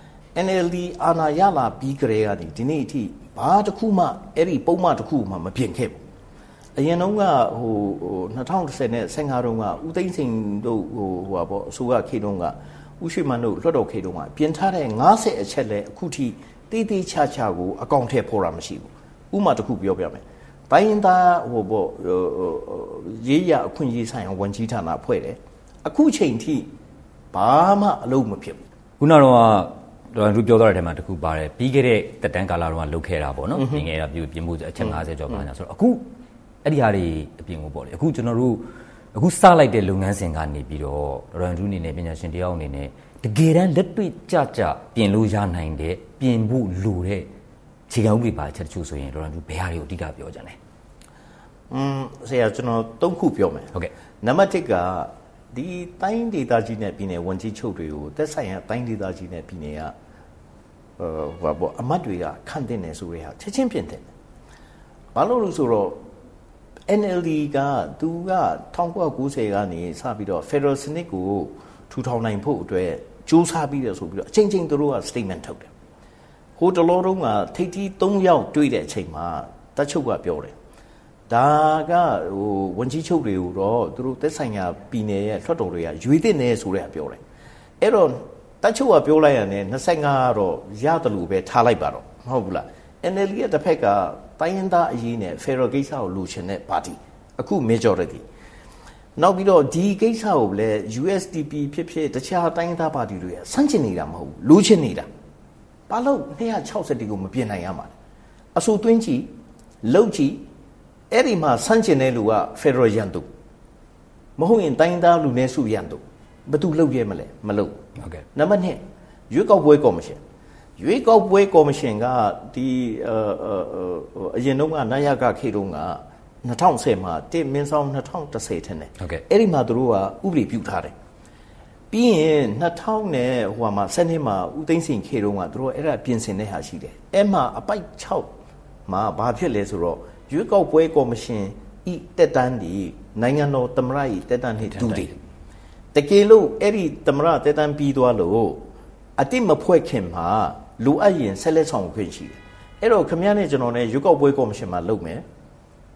N L D အာဏာရလာပြီးကြတဲ့ကနေဒီနေ့အထိဘာတစ်ခုမှအဲ့ဒီပုံမှန်တစ်ခုမှမပြင်ခဲ့ဘူးအရင်တုန်းကဟိုဟို၂၀၁၀နဲ့၁၅တုန်းကဦးသိန်းစိန်တို့ဟိုဟိုပါပေါ့အစိုးရခေတ်တုန်းကဦးရွှေမန်းတို့လွှတ်တော်ခေတ်တုန်းကပြင်ထားတဲ့၅၀အချက်လဲအခုထိတေးသေးချာချာကိုအကောင့်ထဲပေါ်တာမရှိဘူးဥပမာတစ်ခုပြောပြမယ်တိုင်းသားဟိုပေါ့ရေးရအခွင့်အရေးဆိုင်ရာဝန်ကြီးဌာနဖွဲ့တယ်အခုချိန်ထိဘာမှအလုပ်မဖြစ်ဘူးခုနကတော့ဒေါက်တာပြောသွားတဲ့ထဲမှာတခုပါတယ်ပြီးခဲ့တဲ့တက်တန်းကာလတော့လုပ်ခဲ့တာပေါ့နော်ပြင်ခဲ့တာပြုပြင်ဖို့အချက်၅၀ကျော်ပါညာဆိုတော့အခုအဲ့ဒီဟာတွေအပြင်ကိုပေါ့လေအခုကျွန်တော်တို့အခုစလိုက်တဲ့လုပ်ငန်းစဉ်ကနေပြီးတော့ဒေါက်တာဒူးအနေနဲ့ပညာရှင်တယောက်အနေနဲ့တကယ်တမ်းလက်တွေ့ကြကြပြင်လို့ရနိုင်တဲ့ပြင်ဖို့လိုတဲ့ခြေခံဥပဒေပါချက်တချို့ဆိုရင်ဒေါက်တာဒူးဘယ်ဟာတွေကိုအဓိကပြောကြတယ်อืมဆရာကျွန်တော်သုံးခုပြောမယ်ဟုတ်ကဲ့နံပါတ်တစ်ကဒီတိုင်းဒေသကြီးနဲ့ပြည်နယ်ဝန်ကြီးချုပ်တွေကိုသက်ဆိုင်ရာတိုင်းဒေသကြီးနဲ့ပြည်နယ်ကဟိုဘာပေါ့အမတ်တွေကခန့်တင်နေဆိုရဟာချက်ချင်းပြင်တယ်ဘာလို့လို့ဆိုတော့ N L D ကသူက၁၉၉၀ကနေစပြီးတော့ Federal စနစ်ကိုထူထောင်နိုင်ဖို့အတွက်ကြိုးစားပြီးတယ်ဆိုပြီးတော့အချိန်ချင်းသူတို့က statement ထုတ်တယ်ဟိုတလောတုန်းကထိပ်တီး၃ယောက်တွေ့တဲ့အချိန်မှာတပ်ချုပ်ကပြောတယ်ဒါကဟိုဝန်ကြီးချုပ်တွေကိုတော့သူတို့သက်ဆိုင်ရာပြည်နယ်ရဲ့လွှတ်တော်တွေကရွေးတဲ့နယ်ဆိုတဲ့အပြောတယ်အဲ့တော့တပ်ချုပ်ကပြောလိုက်ရတယ်၂၅ကတော့ရတယ်လို့ပဲထားလိုက်ပါတော့မဟုတ်ဘူးလား N L D ရဲ့တစ်ဖက်ကတိုင်းရင်းသားအရေးနဲ့ Federal ကိစ္စကိုလိုချင်တဲ့ပါတီအခု majority နောက်ပြီးတော့ဒီကိစ္စကိုလည်း U S D P ဖြစ်ဖြစ်တခြားတိုင်းရင်းသားပါတီတွေဆန့်ကျင်နေတာမဟုတ်ဘူးလိုချင်နေတာဘာလို့၂၆၀ကိုမပြင်နိုင်ရမှာလဲအဆိုသွင်းကြည့်လုံကြည့်အဲ့ဒီမှာဆန့်ကျင်တဲ့လူက Federal ရန်သူမဟုတ်ရင်တိုင်းသားလူနည်းစုရန်သူဘယ်သူလုပ်ရဲမလဲမလုပ်ဟုတ်ကဲ့နံပါတ်၂ရွေးကောက်ပွဲကော်မရှင်ရွေးကောက်ပွဲကော်မရှင်ကဒီအရင်တုန်းကနာယကခေတ်တုန်းက၂၀၁၀မှာတစ်မင်းဆောင်၂၀၁၀ထင်တယ်ဟုတ်ကဲ့အဲ့ဒီမှာသူတို့ကဥပဒေပြုထားတယ်ပြီးရင်၂၀၀၀နဲ့ဟိုမှာစနေမှာဦးသိန်းစိန်ခေတ်တုန်းကသူတို့အဲ့ဒါပြင်ဆင်တဲ့ဟာရှိတယ်အဲ့မှာအပိုက်၆မှာဘာဖြစ်လဲဆိုတော့ရွေးကောက်ပွဲကော်မရှင်ဤတက်တန်းဒီနိုင်ငံတော်သမ္မတဤတက်တန်းနဲ့တူတယ်တကယ်လို့အဲ့ဒီသမ္မတတက်တန်းပြီးသွားလို့အတိမဖွဲ့ခင်မှာလိုအပ်ရင်ဆက်လက်ဆောင်ခွင့်ရှိတယ်အဲ့တော့ခင်ဗျားနဲ့ကျွန်တော်နဲ့ရွေးကောက်ပွဲကော်မရှင်မှာလုပ်မယ်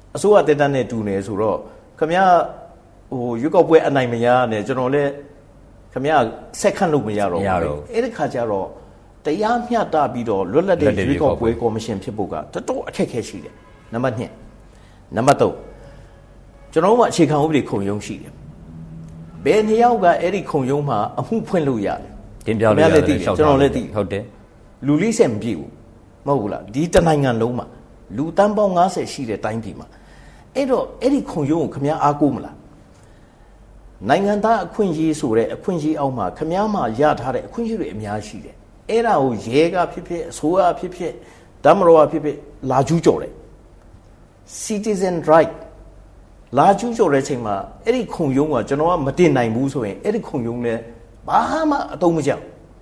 အစိုးရတက်တက်နဲ့တူနေဆိုတော့ခင်ဗျားဟိုရွေးကောက်ပွဲအနိုင်မရနဲ့ကျွန်တော်လည်းခင်ဗျားဆက်ခန့်လို့မရတော့ဘူးအဲ့ဒီခါကျတော့တရားမျှတပြီးတော့လွတ်လပ်တဲ့ရွေးကောက်ပွဲကော်မရှင်ဖြစ်ဖို့ကတော်တော်အခက်အခဲရှိတယ်နံပါတ်နှစ်နံပါတ်သုံးကျွန်တော်တို့ကအခြေခံဥပဒေခုံရုံးရှိတယ်ဘယ်နှစ်ယောက်ကအဲ့ဒီခုံရုံးမှာအမှုဖွင့်လို့ရတယ်တင်ပြလို့ရတယ်ကျွန်တော်လည်းသိဟုတ်တယ်လူလိစက်မပြည့်ဘူးမဟုတ်ဘူးလားဒီတနိုင်ငံလုံးမှာလူတန်းပေါင်း၅၀ရှိတဲ့တိုင်းပြည်မှာအဲ့တော့အဲ့ဒီခုံရုံးကိုခင်ဗျားအားကိုးမလားနိုင်ငံသားအခွင့်အရေးဆိုတဲ့အခွင့်အရေးအောက်မှာခင်ဗျားမှရထားတဲ့အခွင့်အရေးတွေအများရှိတယ်အဲ့ဒါကိုရဲကဖြစ်ဖြစ်အစိုးရဖြစ်ဖြစ်ဓမ္မတော်ဖြစ်ဖြစ်လာကျူးကျော်တယ် citizen right လာကျူးကျော်တဲ့ချိန်မှာအဲ့ဒီခုံရုံးကကျွန်တော်ကမတင်နိုင်ဘူးဆိုရင်အဲ့ဒီခုံရုံးလည်းဘာမှအသုံးမကျ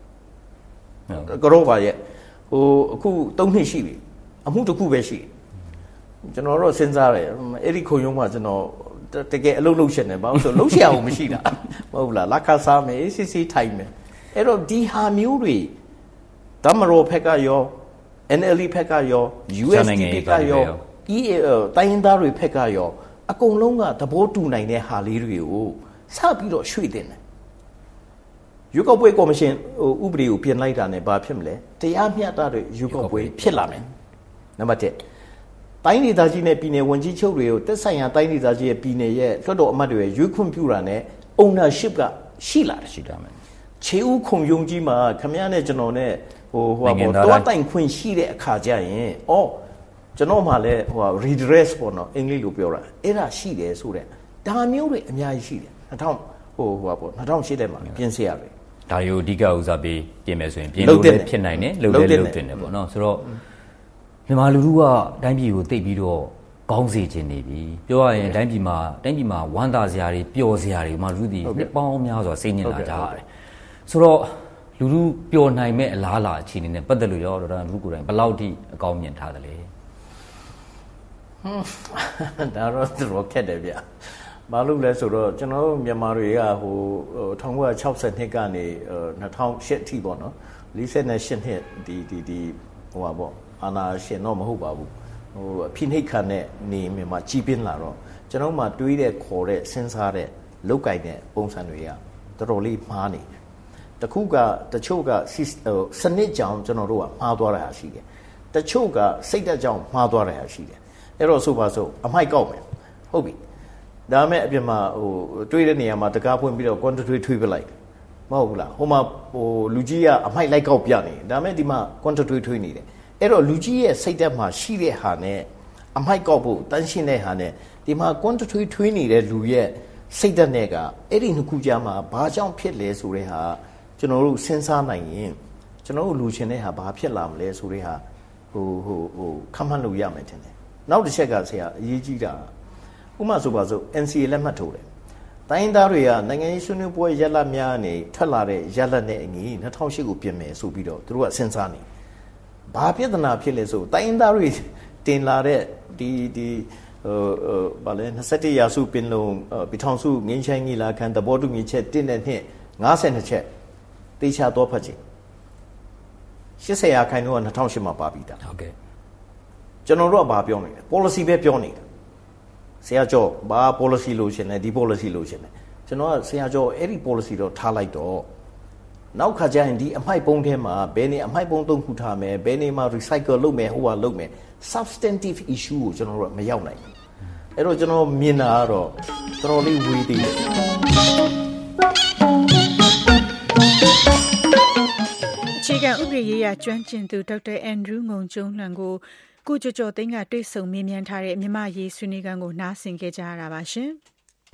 ကတော့ပါရဲ့ဟိုအခုသုံးနှစ်ရှိပြီအမှုတစ်ခုပဲရှိကျွန်တော်တော့စဉ်းစားတယ်အဲ့ဒီခုံရုံးကကျွန်တော်တကယ်အလုပ်လုပ်ရှင်တယ်ဘာလို့ဆိုလုပ်ရှောင်မရှိတာမဟုတ်လားလက်ခစားမယ်အေးစစ်စစ်ထိုင်မယ်အဲ့တော့ဒီဟာမျိုးတွေဓမ္မရောဖက်ကရော N L D ဖက်ကရော U S D P ကရော E A L တိုင်းရင်းသားတွေဖက်ကရောအကုန်လုံးကသဘောတူနိုင်တဲ့ဟာလေးတွေကိုစပြီးတော့ရွှေ့တင်တယ်ရွေးကောက်ပွဲကော်မရှင်ဟိုဥပဒေကိုပြင်လိုက်တာနဲ့ဘာဖြစ်မလဲတရားမျှတတဲ့ရွေးကောက်ပွဲဖြစ်လာမယ်နံပါတ်တစ်တိုင်းဒေသကြီးနဲ့ပြည်နယ်ဝန်ကြီးချုပ်တွေကိုတက်ဆိုင်ရာတိုင်းဒေသကြီးရဲ့ပြည်နယ်ရဲ့လွှတ်တော်အမတ်တွေရွေးခွင့်ပြုတာနဲ့ ownership ကရှိလာတယ်ရှိတာမယ်ခြေဦးခုံရုံးကြီးမှာခမရနဲ့ကျွန်တော်နဲ့ဟိုဟိုပေါ့တော့တိုင်ခွင့်ရှိတဲ့အခါကျရင်အော်ကျွန်တော်မှလည်းဟို redress ပေါ့နော်အင်္ဂလိပ်လိုပြောတာအဲ့ဒါရှိတယ်ဆိုတဲ့ဒါမျိုးတွေအများကြီးရှိတယ်၂၀၀ဟိုဟိုပေါ့၂၀၀၈ထဲမှာပြင်ဆင်ရတယ်ဒါရိုအဓိကဥစားပေးပြင်မယ်ဆိုရင်ပြင်လို့လည်းဖြစ်နိုင်တယ်လုပ်လည်းလုပ်တင်တယ်ပေါ့နော်ဆိုတော့မြန်မာလူထုကတိုင်းပြည်ကိုသိပြီးတော့ကောင်းစေခြင်းနေပြီပြောရရင်တိုင်းပြည်မှာတိုင်းပြည်မှာဝမ်းသာစရာတွေပျော်စရာတွေမှာလူထုဒီနှစ်ပေါင်းများစွာစိတ်ညစ်လာကြရတယ်ဆိုတော့လူထုပျော်နိုင်မဲ့အလားအလာအခြေအနေနဲ့ပတ်သက်လို့ရောဒေါက်တာလူကိုယ်တိုင်ဘယ်လောက်ထိအကောင်းမြင်ထားသလဲဒါတော့တော့ခက်တယ်ဗျဘာလို့လဲဆိုတော့ကျွန်တော်တို့မြန်မာတွေကဟို၁၉၆၂ကနေ၂၀၀၈အထိပေါ့နော်၄၈နှစ်ဒီဒီဒီဟိုပါပေါ့အာနာရှင်တော့မဟုတ်ပါဘူးဟိုအဖိနှိတ်ခံတဲ့နေမြန်မာကြီးပြင်းလာတော့ကျွန်တော်မှတွေးတဲ့ခေါ်တဲ့စဉ်းစားတဲ့လောက်ကင်တဲ့ပုံစံတွေကတော်တော်လေးမှားနေတယ်တခုကတချို့ကစနစ်ကြောင်ကျွန်တော်တို့ကမှားသွားတာရှိတယ်တချို့ကစိတ်ဓာတ်ကြောင်မှားသွားတာရှိတယ်အဲ့တော့ဆိုပါစို့အမိုက်ကောက်မယ်ဟုတ်ပြီဒါမဲ့အပြင်မှာဟိုတွေးတဲ့နေရာမှာတကားဖွင့်ပြီးတော့ quantity ထွေးပလိုက်မဟုတ်ဘူးလားဟိုမှာဟိုလူကြီးကအမိုက်လိုက်ကောက်ပြနေဒါမဲ့ဒီမှာ quantity ထွေးနေတယ်အဲ့တော့လူကြီးရဲ့စိတ်ဓာတ်မှာရှိတဲ့ဟာနဲ့အမိုက်ကောက်ဖို့တန်းရှင်းတဲ့ဟာနဲ့ဒီမှာ quantity ထွေးနေတဲ့လူရဲ့စိတ်ဓာတ်နဲ့ကအဲ့ဒီနှစ်ခုကြားမှာဘာကြောင့်ဖြစ်လဲဆိုတဲ့ဟာကျွန်တော်တို့စဉ်းစားနိုင်ရင်ကျွန်တော်တို့လူချင်းတဲ့ဟာဘာဖြစ်လာမလဲဆိုတဲ့ဟာဟိုဟိုဟိုခန့်မှန်းလို့ရမယ်ထင်တယ်နောက်တစ်ချက်ကဆရာအရေးကြီးတာဥပမာဆိုပါစို့ N C A လက်မှတ်ထိုးတယ်တိုင်းသားတွေကနိုင်ငံရေးဆွေးနွေးပွဲရက်လက်များနေထွက်လာတဲ့ရက်လက်နဲ့အညီ၂၀၀၈ကိုပြင်မယ်ဆိုပြီးတော့သူတို့ကစဉ်းစားနေဘာပြဿနာဖြစ်လဲဆိုတိုင်းသားတွေတင်လာတဲ့ဒီဒီဟိုဟိုဗာလဲ၂၁ရာစုပင်လုံပြည်ထောင်စုငင်းချိုင်းကြီးလာခံသဘောတူညီချက်တစ်နဲ့နှစ်၅၂ချက်တေချာတော့ဖတ်ချင်၈၀ရာခိုင်နှုန်းက၂၀၀၈မှာပါပြီးတာဟုတ်ကဲ့ကျွန်တော်တို့ကဘာပြောနေလဲ policy ပဲပြောနေတာဆရာကျော်ဘာ policy လို့ရှင်လဲဒီ policy လို့ရှင်လဲကျွန်တော်ကဆရာကျော်အဲ့ဒီ policy တော့ထားလိုက်တော့နောက်ခါကျရင်ဒီအမိုက်ပုံးထဲမှာဘယ်နေအမိုက်ပုံးသုံးခုထားမယ်ဘယ်နေမှာ recycle လုပ်မယ်ဟိုဟာလုပ်မယ် substantive issue ကိုကျွန်တော်တို့ကမရောက်နိုင်ဘူးအဲ့တော့ကျွန်တော်မြင်တာကတော့တော်တော်လေးဝေးသေးတယ်အခြေခံဥပဒေရေးရာကျွမ်းကျင်သူဒေါက်တာအန်ဒရူးငုံကျုံးလှန်ကိုကုကျော်ကျော်သိန်းကတွေ့ဆုံမေးမြန်းထားတဲ့မြမရေးဆွေးနွေးခန်းကိုနားဆင်ခဲ့ကြရတာပါရှင်။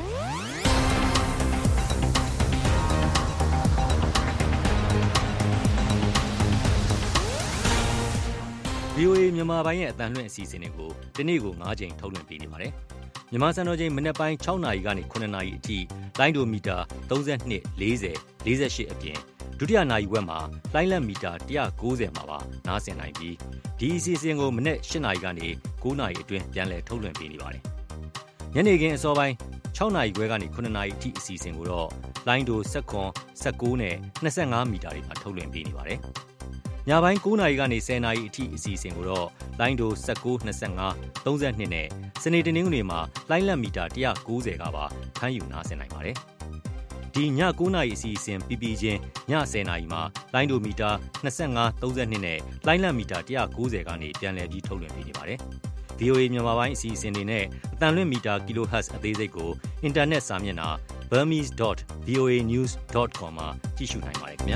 V O A မြန်မာပိုင်းရဲ့အသံလွှင့်အစီအစဉ်တွေကိုဒီနေ့ကို၅ချိန်ထုတ်လွှင့်ပေးနေပါတယ်။မြန်မာစံတော်ချိန်မနက်ပိုင်း၆နာရီကနေ၇နာရီအထိလိုင်းဒိုမီတာ၃၂ ၄၀ ၄၈အပြင်ဒုတိယနာရီဝက်မှာလိုင်းလက်မီတာ၁၉၀မှာပါနားဆင်နိုင်ပြီးဒီအစီအစဉ်ကိုမနက်၈နာရီကနေ၉နာရီအတွင်းပြန်လည်ထုတ်လွှင့်ပေးနေပါတယ်။ညနေခင်းအစောပိုင်း၆နာရီခွဲကနေ၇နာရီအထိအစီအစဉ်ကိုတော့လိုင်းဒို၁၇ ၁၉နဲ့၂၅မီတာတွေမှာထုတ်လွှင့်ပေးနေပါတယ်။ညပိုင်း၉နာရီကနေ၁၀နာရီအထိအစီအစဉ်ကိုတော့လိုင်းဒို၁၉ ၂၅ ၃၂နဲ့စနေတနင်္ဂနွေမှာလိုင်းလက်မီတာ၁၉၀ကပါဖမ်းယူနားဆင်နိုင်ပါတယ်။ဒီည၉နာရီအစီအစဉ်ပြီးပြီးချင်းည၁၀နာရီမှာလိုင်းဒိုမီတာ၂၅ ၃၂နဲ့လိုင်းလက်မီတာ၁၉၀ကနေပြန်လည်ပြီးထုတ်လွှင့်ပေးနေပါတယ်။ဗီအိုအေ မြန်မာပိုင်းအစီအစဉ်တွေနဲ့အသံလွှင့်မီတာ kilohertz အသေးစိတ်ကိုအင်တာနက်စာမျက်နှာ burmese dot v o a news dot com မှာကြည့်ရှုနိုင်ပါတယ်ခင်ဗျာ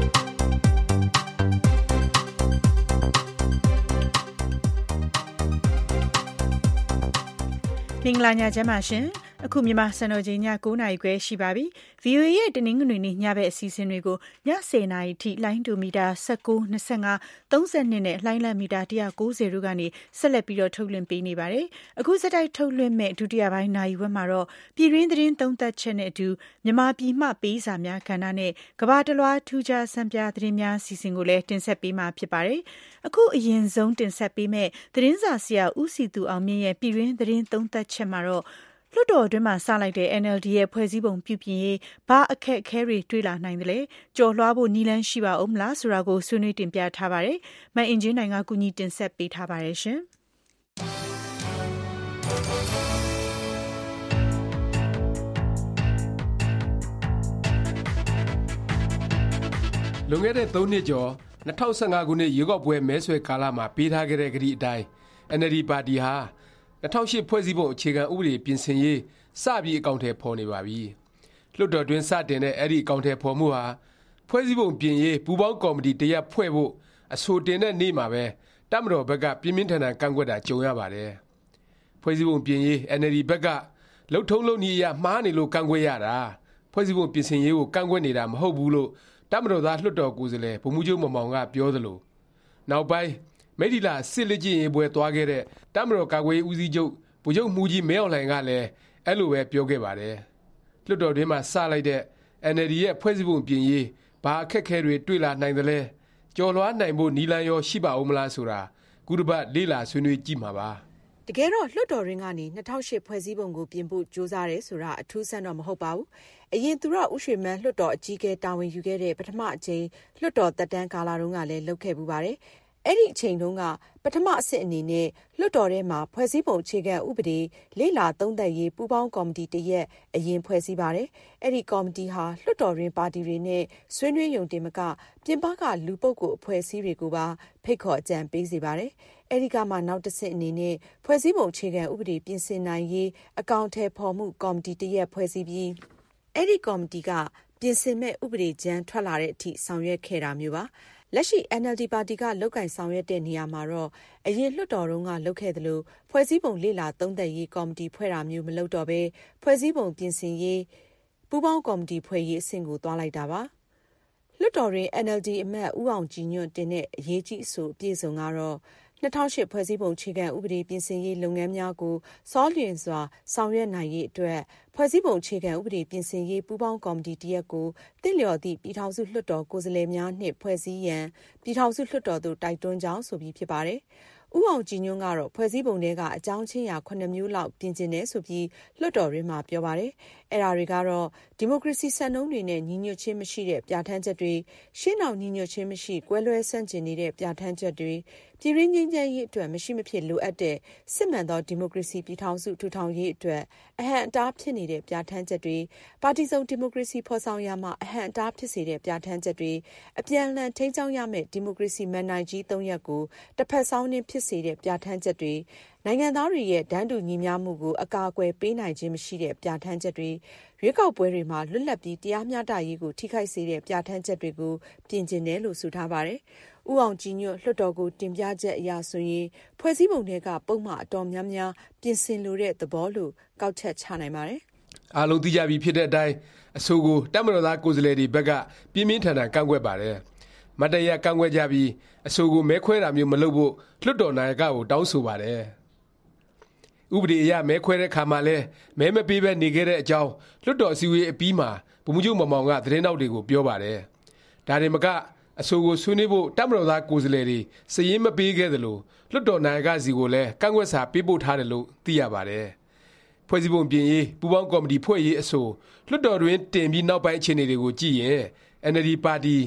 မင်္ဂလာညချမ်းပါရှင်အခုမြန်မာစံတော်ချိန်ည၉နာရီခွဲရှိပါပြီ ဗီအိုအေ ရဲ့တနင်္ဂနွေနေ့ညဘက်အစီအစဉ်တွေကိုည၁၀နာရီထိလိုင်းဒိုမီတာ၁၉ ၂၅ ၃၂နဲ့လိုင်းလံမီတာ၁၉၀တို့ကနေဆက်လက်ပြီးတော့ထုတ်လွှင့်ပေးနေပါတယ်အခုစတိုက်ထုတ်လွှင့်မဲ့ဒုတိယပိုင်းနာရီဝက်မှာတော့ပြည်တွင်းသတင်းသုံးသပ်ချက်နဲ့အတူမြန်မာပြည်မှပေးစာများကဏ္ဍနဲ့ကမ္ဘာတလွှားထူးခြားစံပြသတင်းများအစီအစဉ်ကိုလည်းတင်ဆက်ပေးမှာဖြစ်ပါတယ်အခုအရင်ဆုံးတင်ဆက်ပေးမဲ့သတင်းစာဆရာဦးစီသူအောင်မြင့်ရဲ့ပြည်တွင်းသတင်းသုံးသပ်ချက်မှာတော့လွှတ်တော်အတွင်းမှာစလိုက်တဲ့ N L D ရဲ့ဖွဲ့စည်းပုံပြုပြင်ရေးဘာအခက်အခဲတွေတွေ့လာနိုင်တယ်လဲကြော်လွှားဖို့နည်းလမ်းရှိပါဦးမလားဆိုတာကိုဆွေးနွေးတင်ပြထားပါတယ်။မအင်ဂျင်နိုင်ကကူညီတင်ဆက်ပေးထားပါတယ်ရှင်။လွန်ခဲ့တဲ့သုံးနှစ်ကျော်၂၀၁၅ခုနှစ်ရွေးကောက်ပွဲမဲဆွယ်ကာလမှာပေးထားခဲ့တဲ့ကတိအတိုင်း N L D ပါတီဟာ၂၀၀၈ဖွဲ့စည်းပုံအခြေခံဥပဒေပြင်ဆင်ရေးစပြီးအကောင်အထည်ဖော်နေပါပြီ။လွှတ်တော်တွင်းစတင်တဲ့အဲ့ဒီအကောင်အထည်ဖော်မှုဟာဖွဲ့စည်းပုံပြင်ရေးပူးပေါင်းကော်မတီတရပ်ဖွဲ့ဖို့အဆိုတင်တဲ့နေ့မှာပဲတပ်မတော်ဘက်ကပြင်းပြင်းထန်ထန်ကန့်ကွက်တာကြုံရပါတယ်။ဖွဲ့စည်းပုံပြင်ရေး N L D ဘက်ကလှုပ်ထုံးလုပ်နည်းအရမှားနေလို့ကန့်ကွက်ရတာဖွဲ့စည်းပုံပြင်ဆင်ရေးကိုကန့်ကွက်နေတာမဟုတ်ဘူးလို့တပ်မတော်သားလွှတ်တော်ကိုယ်စားလှယ်ဗိုလ်မှူးချုပ်မောင်မောင်ကပြောသလိုနောက်ပိုင်းမိထီလာစစ်လက်ကျင့်ရေးပွဲသွားခဲ့တဲ့တပ်မတော်ကာကွယ်ရေးဦးစီးချုပ်ဗိုလ်ချုပ်မှူးကြီးမင်းအောင်လှိုင်ကလည်းအဲ့လိုပဲပြောခဲ့ပါတယ်။လွှတ်တော်တွင်းမှာစလိုက်တဲ့ N L D ရဲ့ဖွဲ့စည်းပုံပြင်ရေးဘာအခက်အခဲတွေတွေ့လာနိုင်သလဲကြော်လွှားနိုင်ဖို့နည်းလမ်းရောရှိပါဦးမလားဆိုတာကုတပတ်လေးလာဆွေးနွေးကြည့်မှာပါ။တကယ်တော့လွှတ်တော်ရင်းကနေ၂၀၀၈ဖွဲ့စည်းပုံကိုပြင်ဖို့ကြိုးစားတယ်ဆိုတာအထူးဆန်းတော့မဟုတ်ပါဘူး။အရင်သူရဥရွှေမန်းလွှတ်တော်အကြီးအကဲတာဝန်ယူခဲ့တဲ့ပထမအကြိမ်လွှတ်တော်သက်တမ်းကာလတုန်းကလည်းလုပ်ခဲ့ပူပါတယ်။အဲ့ဒီအချိန်တုန်းကပထမအဆင့်အနေနဲ့လွှတ်တော်ထဲမှာဖွဲ့စည်းပုံအခြေခံဥပဒေလေ့လာသုံးသပ်ရေးပူးပေါင်းကော်မတီတရက်အရင်ဖွဲ့စည်းပါတယ်။အဲ့ဒီကော်မတီဟာလွှတ်တော်ရင်းပါတီတွေနဲ့ဆွေးနွေးရုံတင်မကပြင်ပကလူပုဂ္ဂိုလ်အဖွဲ့အစည်းတွေကိုပါဖိတ်ခေါ်အကြံပေးစေပါတယ်။အဲ့ဒီကမှနောက်တစ်ဆင့်အနေနဲ့ဖွဲ့စည်းပုံအခြေခံဥပဒေပြင်ဆင်နိုင်ရေးအကောင့်ထဲပေါ်မှုကော်မတီတရက်ဖွဲ့စည်းပြီးအဲ့ဒီကော်မတီကပြင်ဆင်မဲ့ဥပဒေကြမ်းထွက်လာတဲ့အထိဆောင်ရွက်ခဲ့တာမျိုးပါ။လက်ရှိ N L D ပါတီကလုပ်ကင်ဆောင်ရွက်တဲ့နေရာမှာတော့အရင်လွှတ်တော်တုန်းကလုပ်ခဲ့သလိုဖွဲ့စည်းပုံလေ့လာသုံးသပ်ရေးကော်မတီဖွဲ့တာမျိုးမလုပ်တော့ဘဲဖွဲ့စည်းပုံပြင်ဆင်ရေးပူးပေါင်းကော်မတီဖွဲ့ရေးအဆင့်ကိုသွားလိုက်တာပါလွှတ်တော်တွင် N L D အမတ်ဦးအောင်ကြည်ညွန့်တင်တဲ့အရေးကြီးအဆိုအပြည့်စုံကတော့၂၀၀၈ဖွဲ့စည်းပုံအခြေခံဥပဒေပြင်ဆင်ရေးလုပ်ငန်းများကိုစောလျင်စွာဆောင်ရွက်နိုင်ရေးအတွက်ဖွဲ့စည်းပုံအခြေခံဥပဒေပြင်ဆင်ရေးပူးပေါင်းကော်မတီတရက်ကိုတင့်လျော်သည့်ပြည်ထောင်စုလွှတ်တော်ကိုယ်စားလှယ်များနှင့်ဖွဲ့စည်းရန်ပြည်ထောင်စုလွှတ်တော်သို့တိုက်တွန်းကြောင်းဆိုပြီးဖြစ်ပါတယ်။ဦးအောင်ကြည်ညွန့်ကတော့ဖွဲ့စည်းပုံထဲကအကြောင်းချင်းရာခုနှစ်မျိုးလောက်ပြင်ကျင်တယ်ဆိုပြီးလွှတ်တော်ရင်းမှာပြောပါတယ်။အဲ့ဒါတွေကတော့ဒီမိုကရေစီစံနှုန်းတွေနဲ့ညီညွတ်ခြင်းမရှိတဲ့ပြဋ္ဌာန်းချက်တွေရှင်းအောင်ညီညွတ်ခြင်းမရှိကွဲလွဲဆန့်ကျင်နေတဲ့ပြဋ္ဌာန်းချက်တွေပြည်ရင်းငြိမ်းချမ်းရေးအတွက်မရှိမဖြစ်လိုအပ်တဲ့စစ်မှန်သောဒီမိုကရေစီပြည်ထောင်စုထူထောင်ရေးအတွက်အဟံအတားဖြစ်နေတဲ့ပြဋ္ဌာန်းချက်တွေပါတီစုံဒီမိုကရေစီဖော်ဆောင်ရာမှာအဟံအတားဖြစ်စေတဲ့ပြဋ္ဌာန်းချက်တွေအပြန်အလှန်ထိန်းချောင်းရမယ့်ဒီမိုကရေစီမန်နိုင်ကြီးသုံးရပ်ကိုတစ်ဖက်ဆောင်းနှင်းဖြစ်စေတဲ့ပြဋ္ဌာန်းချက်တွေနိုင်ငံသားတွေရဲ့ဒန်းတူညီမျှမှုကိုအကာအကွယ်ပေးနိုင်ခြင်းမရှိတဲ့ပြဋ္ဌာန်းချက်တွေရွေးကောက်ပွဲတွေမှာလွတ်လပ်ပြီးတရားမျှတရေးကိုထိခိုက်စေတဲ့ပြဋ္ဌာန်းချက်တွေကိုပြင်ကျင်တယ်လို့ဆိုထားပါတယ်။ဦးအောင်ကြည်ညွန့်လွှတ်တော်ကိုတင်ပြချက်အရဆိုရင်ဖွဲ့စည်းပုံတွေကပုံမှန်အတော်များများပြင်ဆင်လိုတဲ့သဘောလို့ကောက်ချက်ချနိုင်ပါတယ်။အားလုံးသိကြပြီဖြစ်တဲ့အတိုင်းအဆိုကိုတပ်မတော်သားကိုယ်စားလှယ်တွေဘက်ကပြင်းပြင်းထန်ထန်ကန့်ကွက်ပါတယ်။မတရားကန့်ကွက်ကြပြီးအဆိုကိုမဲခွဲတာမျိုးမလုပ်ဖို့လွှတ်တော်နာယကကိုတောင်းဆိုပါတယ်။ဥပဒေအရမဲခွဲတဲ့ခါမှာလဲမဲမပေးဘဲနေခဲ့တဲ့အကြောင်းလွှတ်တော်အစည်းအဝေးအပြီးမှာဗိုလ်မှူးချုပ်မောင်မောင်ကသတင်းတောက်တွေကိုပြောပါတယ်။ဒါတွေမကအဆိုကိုဆွေးနွေးဖို့တပ်မတော်သားကိုယ်စားလှယ်တွေစည်ရင်းမပေးခဲ့သလိုလွှတ်တော်နာယကစီကိုလည်းကန့်ကွက်စာပေးပို့ထားတယ်လို့သိရပါတယ်။ဖွဲ့စည်းပုံပြင်ရေးပူးပေါင်းကော်မတီဖွဲ့ရေးအဆိုလွှတ်တော်တွင်တင်ပြီးနောက်ပိုင်းအခြေအနေတွေကိုကြည့်ရင် N L D ပါတီ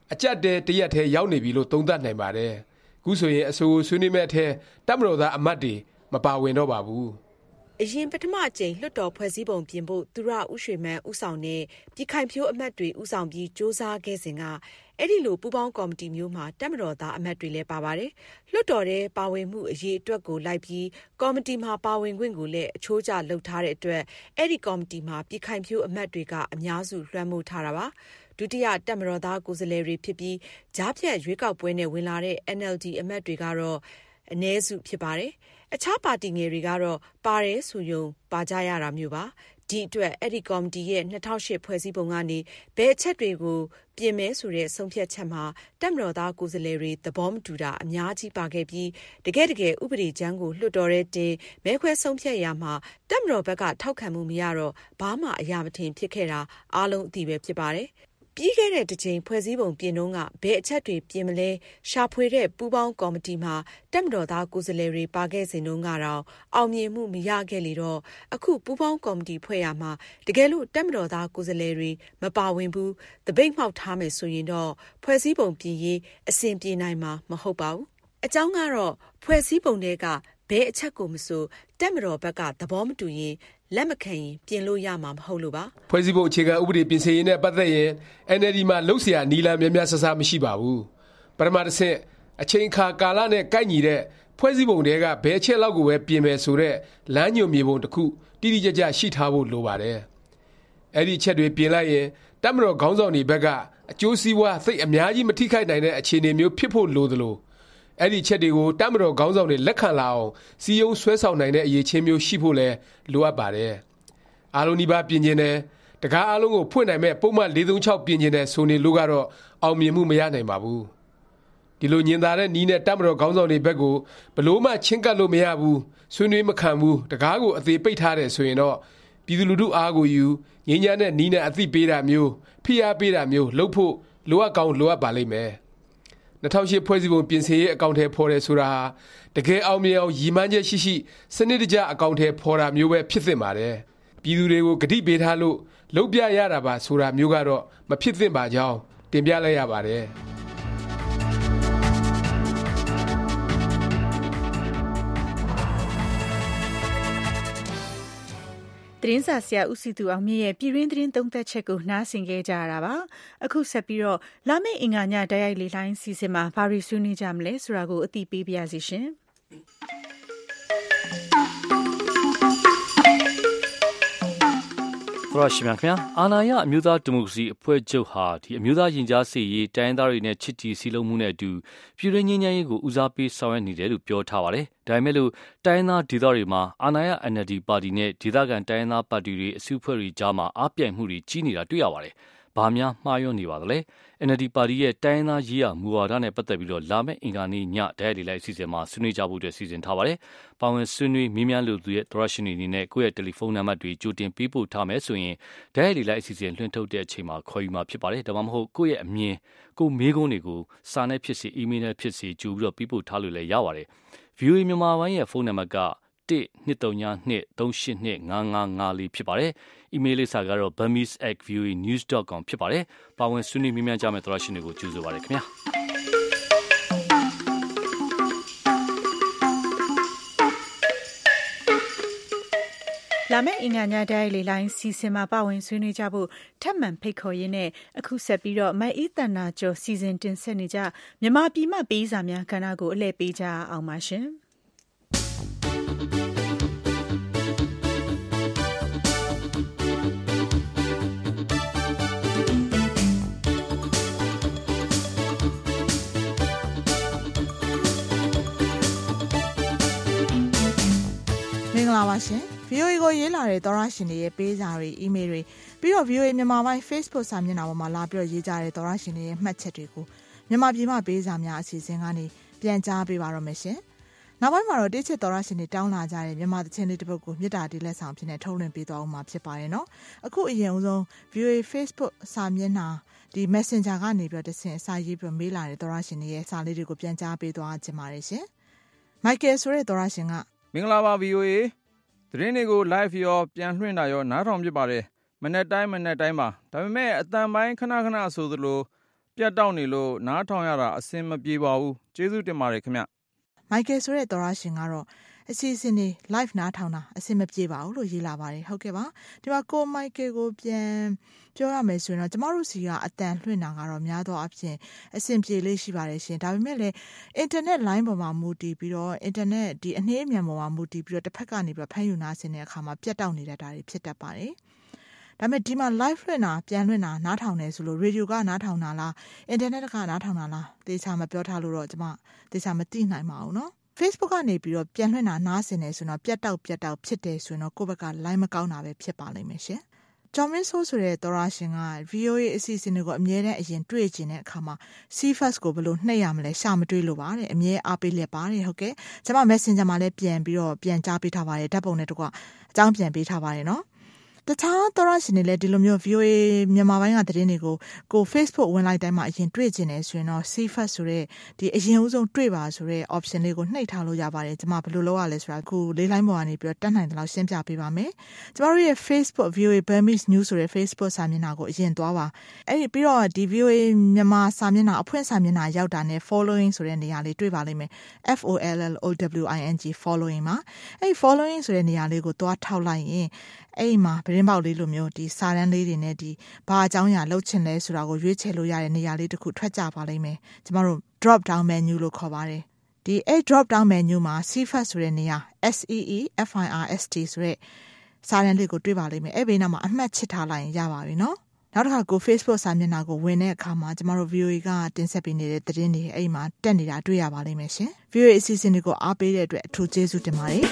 အကြက်တဲတရက်ထဲရောက်နေပြီလို့သုံးသပ်နိုင်ပါတယ်ခုဆိုရင်အဆိုဆွေးနွေးမဲ့အထက်တပ်မတော်သားအမတ်တွေမပါဝင်တော့ပါဘူးအရင်ပထမအကြိမ်လွှတ်တော်ဖွဲ့စည်းပုံပြင်ဖို့သူရဦးရွှေမန်းဦးဆောင်တဲ့ပြည်ခိုင်ဖြိုးအမတ်တွေဦးဆောင်ပြီးစ조사ခဲ့စဉ်ကအဲ့ဒီလိုပူးပေါင်းကော်မတီမျိုးမှာတပ်မတော်သားအမတ်တွေလည်းပါပါတယ်လွှတ်တော်ထဲပါဝင်မှုအရေးအတွက်ကိုလိုက်ပြီးကော်မတီမှာပါဝင်ခွင့်ကိုလည်းအချိုးကျလုပ်ထားတဲ့အတွက်အဲ့ဒီကော်မတီမှာပြည်ခိုင်ဖြိုးအမတ်တွေကအများစုလွှမ်းမိုးထားတာပါဒုတိယတပ်မတော်သားကိုယ်စားလှယ်တွေဖြစ်ပြီးကြားဖြတ်ရွေးကောက်ပွဲနဲ့ဝင်လာတဲ့ N L D အမတ်တွေကတော့အနည်းစုဖြစ်ပါတယ်အခြားပါတီငယ်တွေကတော့ပါတယ်ဆိုရုံပါကြရတာမျိုးပါဒီအတွက်အဲ့ဒီကော်မတီရဲ့၂၀၀၈ဖွဲ့စည်းပုံကနေဘယ်အချက်တွေကိုပြင်မဲဆိုတဲ့ဆုံးဖြတ်ချက်မှာတပ်မတော်သားကိုယ်စားလှယ်တွေသဘောမတူတာအများကြီးပါခဲ့ပြီးတကယ်တကယ်ဥပဒေကြမ်းကိုလွှတ်တော်ရဲတင်မဲခွဲဆုံးဖြတ်ရမှာတပ်မတော်ဘက်ကထောက်ခံမှုမရတော့ဘာမှအရာမထင်ဖြစ်ခဲ့တာအားလုံးအသိပဲဖြစ်ပါတယ်ပြီးခဲ့တဲ့တစ်ချိန်ဖွဲ့စည်းပုံပြင်တော့ကဘယ်အချက်တွေပြင်မလဲရှာဖွေတဲ့ပူးပေါင်းကော်မတီမှာတပ်မတော်သားကိုယ်စားလှယ်တွေပါခဲ့စဉ်တုန်းကတော့အောင်မြင်မှုမရခဲ့လေတော့အခုပူးပေါင်းကော်မတီဖွဲ့ရမှာတကယ်လို့တပ်မတော်သားကိုယ်စားလှယ်တွေမပါဝင်ဘူးတပိတ်မှောက်ထားမယ်ဆိုရင်တော့ဖွဲ့စည်းပုံပြင်ရေးအဆင်ပြေနိုင်မှာမဟုတ်ပါဘူးအကြောင်းကတော့ဖွဲ့စည်းပုံတွေကဘယ်အချက်ကိုမဆိုတပ်မတော်ဘက်ကသဘောမတူရင်လက်မခံရင်ပြင်လို့ရမှာမဟုတ်လို့ပါဖွဲ့စည်းပုံအခြေခံဥပဒေပြင်ဆင်ရေးနဲ့ပတ်သက်ရင် N L D မှာလှုပ်ရှားနီလာများများဆဆမရှိပါဘူးပထမတစ်ဆင့်အချိန်အခါကာလနဲ့ကိုက်ညီတဲ့ဖွဲ့စည်းပုံတွေကဘယ်အချက်လောက်ကိုပဲပြင်မယ်ဆိုတဲ့လမ်းညွှန်မြေပုံတစ်ခုတိတိကျကျရှိထားဖို့လိုပါတယ်အဲ့ဒီအချက်တွေပြင်လိုက်ရင်တပ်မတော်ခေါင်းဆောင်တွေဘက်ကအကျိုးစီးပွားသိအများကြီးမထိခိုက်နိုင်တဲ့အခြေအနေမျိုးဖြစ်ဖို့လိုသလိုအဲ့ဒီချက်တွေကိုတပ်မတော်ခေါင်းဆောင်တွေလက်ခံလာအောင်စီယုံဆွဲဆောင်နိုင်တဲ့အရေးချင်းမျိုးရှိဖို့လဲလိုအပ်ပါတယ်အားလုံးဒီပါပြင်ကျင်တယ်တကားအားလုံးကိုဖွင့်နိုင်မဲ့ပုံမှန်၄၃၆ပြင်ကျင်တယ်ဆိုနေလို့ကတော့အောင်မြင်မှုမရနိုင်ပါဘူးဒီလိုညင်သာတဲ့နီးနဲ့တပ်မတော်ခေါင်းဆောင်တွေဘက်ကိုဘလို့မှချင်းကပ်လို့မရဘူးဆွေးနွေးမခံဘူးတကားကိုအသေးပိတ်ထားတယ်ဆိုရင်တော့ပြည်သူလူထုအားကိုယူငြိမ်းချမ်းတဲ့နီးနဲ့အသိပေးတာမျိုးဖိအားပေးတာမျိုးလုပ်ဖို့လိုအပ်ကောင်းလိုအပ်ပါလိမ့်မယ်၂၀၀၈ဖွဲ့စည်းပုံပြင်ဆင်ရေးအကောင့်ထဲဖော်တယ်ဆိုတာဟာတကယ်အောင်မြင်အောင်ရည်မှန်းချက်ရှိရှိစနစ်တကျအကောင့်ထဲဖော်တာမျိုးပဲဖြစ်သင့်ပါတယ်ပြည်သူတွေကိုဂတိပေးထားလို့လုပ်ပြရတာပါဆိုတာမျိုးကတော့မဖြစ်သင့်ပါကြောင်းတင်ပြလိုက်ရပါတယ်သတင်းစာဆရာဦးစီသူအောင်မြင့်ရဲ့ပြည်ရင်းသတင်းသုံးသပ်ချက်ကိုနားဆင်ခဲ့ကြရတာပါအခုဆက်ပြီးတော့လာမယ့်အင်္ဂါညတိုက်ရိုက်လေလိုင်းစီစဉ်မှာဘာတွေဆွေးနွေးကြမလဲဆိုတာကိုအသိပေးပါရစေရှင်သရရှိမြခင်အာနာယအမျိုးသားဒီမိုကရေစီအဖွဲ့ချုပ်ဟာဒီအမျိုးသားရင်ကြားစေရေးတိုင်းသားတွေနဲ့ချစ်တီစီလုံးမှုနဲ့အတူပြည်ရင်းငင်းငင်းရေးကိုဦးစားပေးဆောင်ရွက်နေတယ်လို့ပြောထားပါတယ်ဒါပေမဲ့လို့တိုင်းသားဒေသတွေမှာအာနာယ N L D ပါတီနဲ့ဒေသခံတိုင်းသားပါတီတွေအစုအဖွဲ့တွေကြားမှာအားပြိုင်မှုတွေကြီးနေတာတွေ့ရပါတယ်ဘာများမှားယွင်းနေပါသလဲ N L D ပါတီရဲ့တိုင်းသားရေးရာမူဝါဒနဲ့ပတ်သက်ပြီးတော့လာမယ့်အင်္ဂါနေ့ညတိုက်ရိုက်လေလိုက်အစီအစဉ်မှာဆွေးနွေးကြဖို့အတွက်စီစဉ်ထားပါတယ်။ပါဝင်ဆွေးနွေးမြင်းများလူသူရဲ့သရရှင်တွေအနေနဲ့ကိုယ့်ရဲ့တယ်လီဖုန်းနံပါတ်တွေကြိုတင်ပေးပို့ထားမယ်ဆိုရင်တိုက်ရိုက်လေလိုက်အစီအစဉ်လွှင့်ထုတ်တဲ့အချိန်မှာခေါ်ယူမှာဖြစ်ပါတယ်။ဒါမှမဟုတ်ကိုယ့်ရဲ့အမြင်ကိုမေးခွန်းတွေကိုစာနဲ့ဖြစ်စေအီးမေးလ်နဲ့ဖြစ်စေကြိုပြီးတော့ပေးပို့ထားလို့လည်းရပါတယ်။ V O A မြန်မာပိုင်းရဲ့ဖုန်းနံပါတ်ကတစ် နှစ် သုံး ည နှစ် သုံး ရှစ် နှစ် ငါး ငါး ငါး လေးဖြစ်ပါတယ်။ email လိပ်စာကတော့ burmese at v o a news dot com ဖြစ်ပါတယ်။ပါဝင်ဆွေးနွေးမြန်းကြမယ့်သရရှင်တွေကိုကြိုဆိုပါရစေခင်ဗျာ။လာမယ့်အင်္ဂါညတိုက်လေလိုင်းစီစဉ်မှာပါဝင်ဆွေးနွေးကြဖို့ထပ်မံဖိတ်ခေါ်ရင်းနဲ့အခုဆက်ပြီးတော့မအေးတန်နာကျော်စီစဉ်တင်ဆက်နေကြမြန်မာပြည်မှပေးစာများကဏ္ဍကိုအလှည့်ပေးကြအောင်ပါရှင်။မင်္ဂလာပါရှင် V O A ကိုရေးလာတဲ့သောရရှင်တွေရဲ့ပေးစာတွေ email တွေပြီးတော့ V O A မြန်မာပိုင်း Facebook စာမျက်နှာပေါ်မှာလာပြီးတော့ရေးကြတဲ့သောရရှင်တွေရဲ့မှတ်ချက်တွေကိုမြန်မာပြည်မှာပေးစာများအစီအစဉ်ကနေပြန်ကြားပေးပါတော့မယ်ရှင်နောက်ပိုင်းမှာတော့တိကျသောရရှင်တွေတောင်းလာကြတဲ့မြန်မာသချင်းလေးတစ်ပုဒ်ကိုမြစ်တာတီလက်ဆောင်ဖြစ်နေထုတ်လွှင့်ပေးသွားအောင်မှာဖြစ်ပါတယ်နော်အခုအရင်ဆုံး V O A Facebook စာမျက်နှာဒီ Messenger ကနေပြီးတော့တဆင့်စာရေးပြီးမေးလာတဲ့သောရရှင်တွေရဲ့စာလေးတွေကိုပြန်ကြားပေးသွားခြင်းပါတယ်ရှင် Michael ဆိုတဲ့သောရရှင်ကမင်္ဂလာပါ V O A သတင်းတွေကို live ရောပြန်လွှင့်တာရောနားထောင်ဖြစ်ပါတယ်မနေ့တိုင်းမနေ့တိုင်းပါဒါပေမဲ့အတန်ပိုင်းခဏခဏဆိုသလိုပြပြတ်တောက်နေလို့နားထောင်ရတာအဆင်မပြေပါဘူးကျေးဇူးတင်ပါတယ်ခင်ဗျမိုက်ကယ်ဆိုတဲ့သောရရှင်ကတော့အစီအစဉ်တွေ live နားထောင်တာအဆင်မပြေပါဘူးလို့ရေးလာပါတယ်ဟုတ်ကဲ့ပါဒီမှာကိုမိုက်ကယ်ကိုပြန်ပြောရမယ်ဆိုရင်တော့ကျမတို့စီကအတန်လွှင့်တာကတော့များသောအားဖြင့်အဆင်ပြေလေးရှိပါတယ်ရှင်ဒါပေမဲ့လည်း internet line ပေါ်မှာမူတည်ပြီးတော့ internet ဒီအနှေးအမြန်ပေါ်မှာမူတည်ပြီးတော့တစ်ဖက်ကနေပြီးတော့ဖမ်းယူနာဆင်တဲ့အခါမှာပြတ်တောက်နေတတ်တာတွေဖြစ်တတ်ပါတယ်ဒါပေမဲ့ဒီမှာ live လွှင့်တာပြန်လွှင့်တာနားထောင်နေဆိုလို့ radio ကနားထောင်တာလား internet ကနားထောင်တာလားသေချာမပြောထားလို့တော့ကျမသေချာမသိနိုင်ပါဘူးเนาะFacebook ကနေပြီးတော့ပြန်လွှင့်တာနားဆင်နေဆိုတော့ပြတ်တောက်ပြတ်တောက်ဖြစ်တယ်ဆိုတော့ကိုယ့်ဘက်က line မကောင်းတာပဲဖြစ်ပါလိမ့်မယ်ရှင်။ကျော်မင်းဆိုးဆိုတဲ့သောရရှင်က ဗွီအိုအေ အစီအစဉ်တွေကိုအမြဲတမ်းအရင်တွေ့ကျင်တဲ့အခါမှာ C first ကိုဘယ်လိုနှိပ်ရမလဲရှာမတွေ့လို့ပါတဲ့အမြဲအားပေးလက်ပါတယ်ဟုတ်ကဲ့။ကျွန်မ Messenger မှာလည်းပြန်ပြီးတော့ပြန်ကြားပေးထားပါတယ်ဓာတ်ပုံနဲ့တကွအကြောင်းပြန်ပေးထားပါတယ်နော်။တခြားသောရရှင်တွေလည်းဒီလိုမျိုး ဗွီအိုအေ မြန်မာပိုင်းကသတင်းတွေကိုကို Facebook ဝင်လိုက်တိုင်းမှာအရင်တွေ့ကျင်နေဆိုရင်တော့ C first ဆိုတဲ့ဒီအရင်ဦးဆုံးတွေ့ပါဆိုတဲ့ option လေးကိုနှိပ်ထားလို့ရပါတယ်ကျွန်မဘယ်လိုလုပ်ရလဲဆိုတာခုလေးလိုင်းပေါ်ကနေပြီးတော့တက်နိုင်တယ်လို့ရှင်းပြပေးပါမယ်ကျွန်တော်တို့ရဲ့ Facebook ဗွီအိုအေ Burmese News ဆိုတဲ့ Facebook စာမျက်နှာကိုအရင်သွားပါအဲ့ဒီပြီးတော့ဒီ ဗွီအိုအေ မြန်မာစာမျက်နှာအဖွင့်စာမျက်နှာရောက်တာနဲ့ following ဆိုတဲ့နေရာလေးတွေ့ပါလိမ့်မယ် F O L L O W I N G following မှာအဲ့ဒီ following ဆိုတဲ့နေရာလေးကိုသွားထောက်လိုက်ရင်အဲ့မှာဗရင်ပေါက်လေးလိုမျိုးဒီစာတန်းလေးတွေနဲ့ဒီဘာအကြောင်းအရာလှုပ်ချင်လဲဆိုတာကိုရွေးချယ်လို့ရတဲ့နေရာလေးတစ်ခုထွက်ကြပါလိမ့်မယ်ကျမတို့ drop down menu လို့ခေါ်ပါတယ်ဒီအဲ့ drop down menu မှာ C first ဆိုတဲ့နေရာ S E E F I R S T ဆိုတဲ့စာတန်းလေးကိုတွေ့ပါလိမ့်မယ်အဲ့ဘေးနားမှာအမှတ်ချစ်ထားလိုက်ရင်ရပါပြီနော်နောက်တစ်ခါကို Facebook စာမျက်နှာကိုဝင်တဲ့အခါမှာကျမတို့ V O A ကတင်ဆက်ပေးနေတဲ့သတင်းတွေအဲ့မှာတက်နေတာတွေ့ရပါလိမ့်မယ်ရှင် V O A အစီအစဉ်တွေကိုအားပေးတဲ့အတွက်အထူးကျေးဇူးတင်ပါတယ်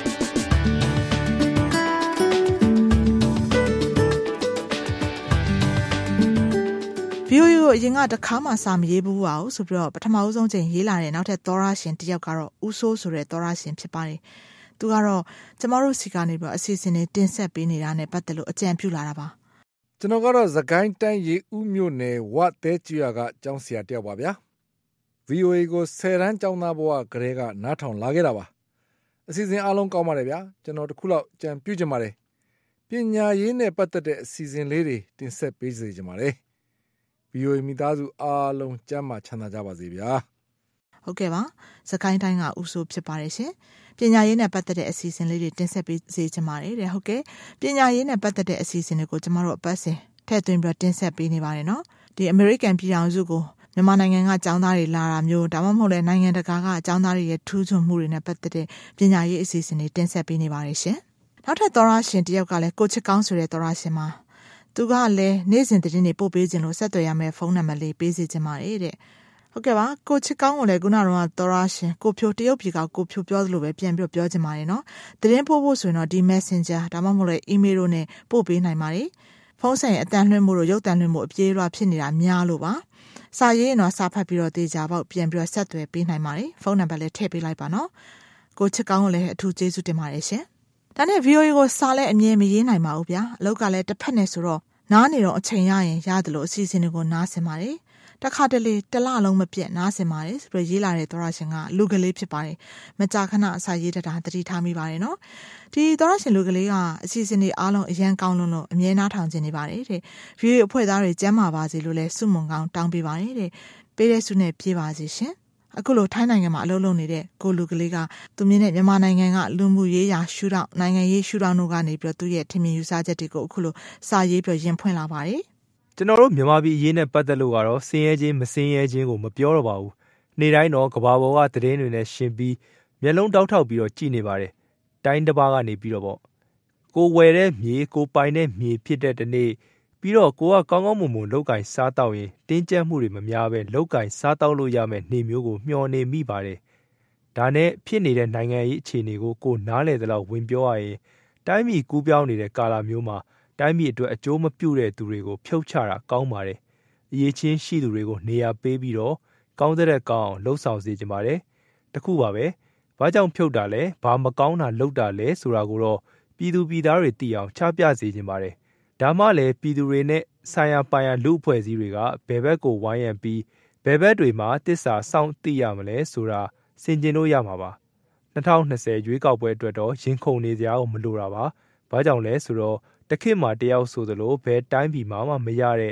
ဗီအိုအေကိုအရင်ကတခါမှစာမရေးဘူးပါဘူးဆိုပြီးတော့ပထမဦးဆုံးချိန်ရေးလာတဲ့နောက်ထပ်သောရရှင်တစ်ယောက်ကတော့ဦးစိုးဆိုတဲ့သောရရှင်ဖြစ်ပါတယ်။သူကတော့ကျမတို့စီကနေပြီးတော့အစီအစဉ်တွေတင်ဆက်ပေးနေတာနဲ့ပတ်သက်လို့အကြံပြုလာတာပါ။ကျွန်တော်ကတော့သခိုင်းတိုင်းရေဦးမြို့နယ်ဝသဲကျွာကကျောင်းဆရာတစ်ယောက်ပါဗျာ။ ဗီအိုအေကိုဆယ်တန်းကျောင်းသားဘဝကလေးကနားထောင်လာခဲ့တာပါ။အစီအစဉ်အားလုံးကောင်းပါတယ်ဗျာ။ကျွန်တော်တခုလောက်ကြံပြုချင်ပါတယ်။ပညာရေးနဲ့ပတ်သက်တဲ့အစီအစဉ်လေးတွေတင်ဆက်ပေးစေချင်ပါတယ်။ဗီအိုအေမိသားစုအားလုံးကျမ်းမာချမ်းသာကြပါစေဗျာဟုတ်ကဲ့ပါစကိုင်းတိုင်းကဦးစိုးဖြစ်ပါတယ်ရှင်ပညာရေးနဲ့ပတ်သက်တဲ့အစီအစဉ်လေးတွေတင်ဆက်ပေးစေချင်ပါတယ်တဲ့ဟုတ်ကဲ့ပညာရေးနဲ့ပတ်သက်တဲ့အစီအစဉ်တွေကိုကျမတို့အပတ်စဉ်ထည့်သွင်းပြီးတင်ဆက်ပေးနေပါတယ်နော်ဒီ American ပြည်ထောင်စုကိုမြန်မာနိုင်ငံကကျောင်းသားတွေလာတာမျိုးဒါမှမဟုတ်လည်းနိုင်ငံတကာကကျောင်းသားတွေရဲ့ထူးချွန်မှုတွေနဲ့ပတ်သက်တဲ့ပညာရေးအစီအစဉ်တွေတင်ဆက်ပေးနေပါတယ်ရှင်နောက်ထပ်သောရရှင်တယောက်ကလည်းကိုချစ်ကောင်းဆိုတဲ့သောရရှင်မှာသူကလည်းနေ့စဉ်သတင်းတွေပို့ပေးခြင်းလို့ဆက်သွယ်ရမယ့်ဖုန်းနံပါတ်လေးပေးစီခြင်းပါတယ်တဲ့ဟုတ်ကဲ့ပါကိုချစ်ကောင်းကိုလည်းခုနကတော့သောရရှင်ကိုဖြိုတရုတ်ပြည်ကကိုဖြိုပြောသလိုပဲပြန်ပြီးပြောခြင်းပါတယ်နော်သတင်းပို့ဖို့ဆိုရင်တော့ဒီ Messenger ဒါမှမဟုတ်လည်း email တို့နဲ့ပို့ပေးနိုင်ပါတယ်ဖုန်းဆိုင်အတန်လွှင့်မှုတို့ရုပ်တန်လွှင့်မှုအပြေးအလွှာဖြစ်နေတာများလို့ပါစာရေးရင်တော့စာဖတ်ပြီးတော့တေချာပေါက်ပြန်ပြီးဆက်သွယ်ပေးနိုင်ပါတယ်ဖုန်းနံပါတ်လည်းထည့်ပေးလိုက်ပါနော်ကိုချစ်ကောင်းကိုလည်းအထူးကျေးဇူးတင်ပါတယ်ရှင်ဒါနဲ့ V O A ကိုစာလည်းအမြဲမရေးနိုင်ပါဘူးဗျာအလောက်ကလည်းတစ်ဖက်နဲ့ဆိုတော့နားနေတော့အချိန်ရရင်ရတယ်လို့အစီအစဉ်တွေကိုနားဆင်ပါတယ်တခါတလေတလလုံးမပြတ်နားဆင်ပါတယ်ဆိုပြီးရေးလာတဲ့သောရရှင်ကလူကလေးဖြစ်ပါတယ်မကြာခဏအစာရေးတတာတတိထားမိပါတယ်နော်ဒီသောရရှင်လူကလေးကအစီအစဉ်တွေအားလုံးအရန်ကောင်းလုံးလို့အမြဲနားထောင်နေပါတယ်တဲ့ V O A အဖွဲ့သားတွေကျမ်းမာပါစေလို့လည်းဆုမွန်ကောင်းတောင်းပေးပါတယ်တဲ့ပေးတဲ့ဆုနဲ့ပြေးပါစေရှင်အခုလိုထိုင်းနိုင်ငံမှာအလုပ်လုပ်နေတဲ့ကိုလူကလေးကသူမြင်တဲ့မြန်မာနိုင်ငံကလူမှုရေးရာရှုထောင့်နိုင်ငံရေးရှုထောင့်တို့ကနေပြီးတော့သူ့ရဲ့ထင်မြင်ယူဆချက်တွေကိုအခုလိုစာရေးပြီးရင်ဖွင့်လာပါတယ်ကျွန်တော်တို့မြန်မာပြည်အရေးနဲ့ပတ်သက်လို့ကတော့စင်းရဲခြင်းမစင်းရဲခြင်းကိုမပြောတော့ပါဘူးနေ့တိုင်းတော့ကဘာပေါ်ကသတင်းတွေနဲ့ရှင်ပြီးမျက်လုံးတောက်ထောက်ပြီးတော့ကြည်နေပါတယ်တိုင်းတစ်ပါးကနေပြီးတော့ပေါ့ကိုဝယ်တဲ့မြေကိုပိုင်တဲ့မြေဖြစ်တဲ့တနေ့ပြီးတော့ကိုကကောင်းကောင်းမွန်မွန်လောက်ကင်စားတော့ရင်တင်းကျပ်မှုတွေမများပဲလောက်ကင်စားတော့လို့ရမယ်နေမျိုးကိုမျှော်နေမိပါတယ်ဒါနဲ့ဖြစ်နေတဲ့နိုင်ငံရေးအခြေအနေကိုကိုနားလေသလောက်ဝင်ပြောရရင်တိုင်းပြည်ကူးပြောင်းနေတဲ့ကာလမျိုးမှာတိုင်းပြည်အတွက်အကျိုးမပြုတဲ့သူတွေကိုဖြုတ်ချတာကောင်းပါတယ်အရေးချင်းရှိသူတွေကိုနေရာပေးပြီးတော့ကောင်းတဲ့ကောင်းအောင်လှုပ်ဆောင်စေချင်ပါတယ်တခုပါပဲဘာကြောင့်ဖြုတ်တာလဲဘာမကောင်းတာလုပ်တာလဲဆိုတာကိုတော့ပြည်သူပြည်သားတွေသိအောင်ချပြစေချင်ပါတယ်ဒါမှလည်းပြည်သူတွေနဲ့ဆိုင်ရာပိုင်ရာလူအဖွဲ့အစည်းတွေကဘယ်ဘက်ကိုဝိုင်းရံပြီးဘယ်ဘက်တွေမှာတစ္ဆာစောင့်သိရမလဲဆိုတာဆင်ခြင်လို့ရမှာပါ၂၀၂၀ရွေးကောက်ပွဲအတွက်တော့ရင်ခုန်နေကြအောင်မလိုတာပါဘာကြောင့်လဲဆိုတော့တခေတ်မှာတယောက်ဆိုသလိုဘယ်တိုင်းပြည်မှာမှမရတဲ့တ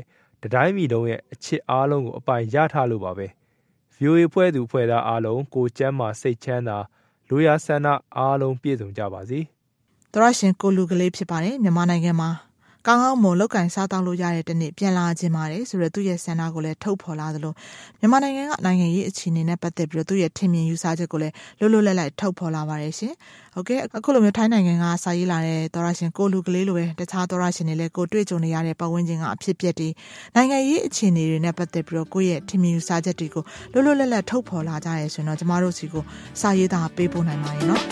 တတိုင်းပြည်လုံးရဲ့အချစ်အားလုံးကိုအပိုင်ရထားလို့ပါပဲ။ ဗီအိုအေ ဖွဲ့သူဖွဲ့သားအားလုံးကိုကျမ်းမာစိတ်ချမ်းသာလူရဆန္ဒအားလုံးပြည့်စုံကြပါစေ။သောရရှင်ကိုလူကလေးဖြစ်ပါတယ်မြန်မာနိုင်ငံမှာကောင်းကောင်းမွန်လောက်ကင်စားတောက်လို့ရတဲ့တနေ့ပြန်လာခြင်းပါတယ်ဆိုတော့သူ့ရဲ့ဆန္ဒကိုလည်းထုတ်ဖော်လာသလိုမြန်မာနိုင်ငံကနိုင်ငံရေးအခြေအနေနဲ့ပတ်သက်ပြီးတော့သူ့ရဲ့ထင်မြင်ယူဆချက်ကိုလည်းလွတ်လွတ်လပ်လပ်ထုတ်ဖော်လာပါတယ်ရှင်။ဟုတ်ကဲ့အခုလိုမျိုးထိုင်းနိုင်ငံကစာရေးလာတဲ့သောရရှင်ကိုလူကလေးလိုပဲတခြားသောရရှင်တွေလည်းကိုတွေ့ကြုံနေရတဲ့ပတ်ဝန်းကျင်ကအဖြစ်အပျက်တွေနိုင်ငံရေးအခြေအနေတွေနဲ့ပတ်သက်ပြီးတော့ကိုယ့်ရဲ့ထင်မြင်ယူဆချက်တွေကိုလွတ်လွတ်လပ်လပ်ထုတ်ဖော်လာကြရဲဆိုတော့ကျမတို့စီကိုစာရေးသားပေးပို့နိုင်ပါတယ်နော်။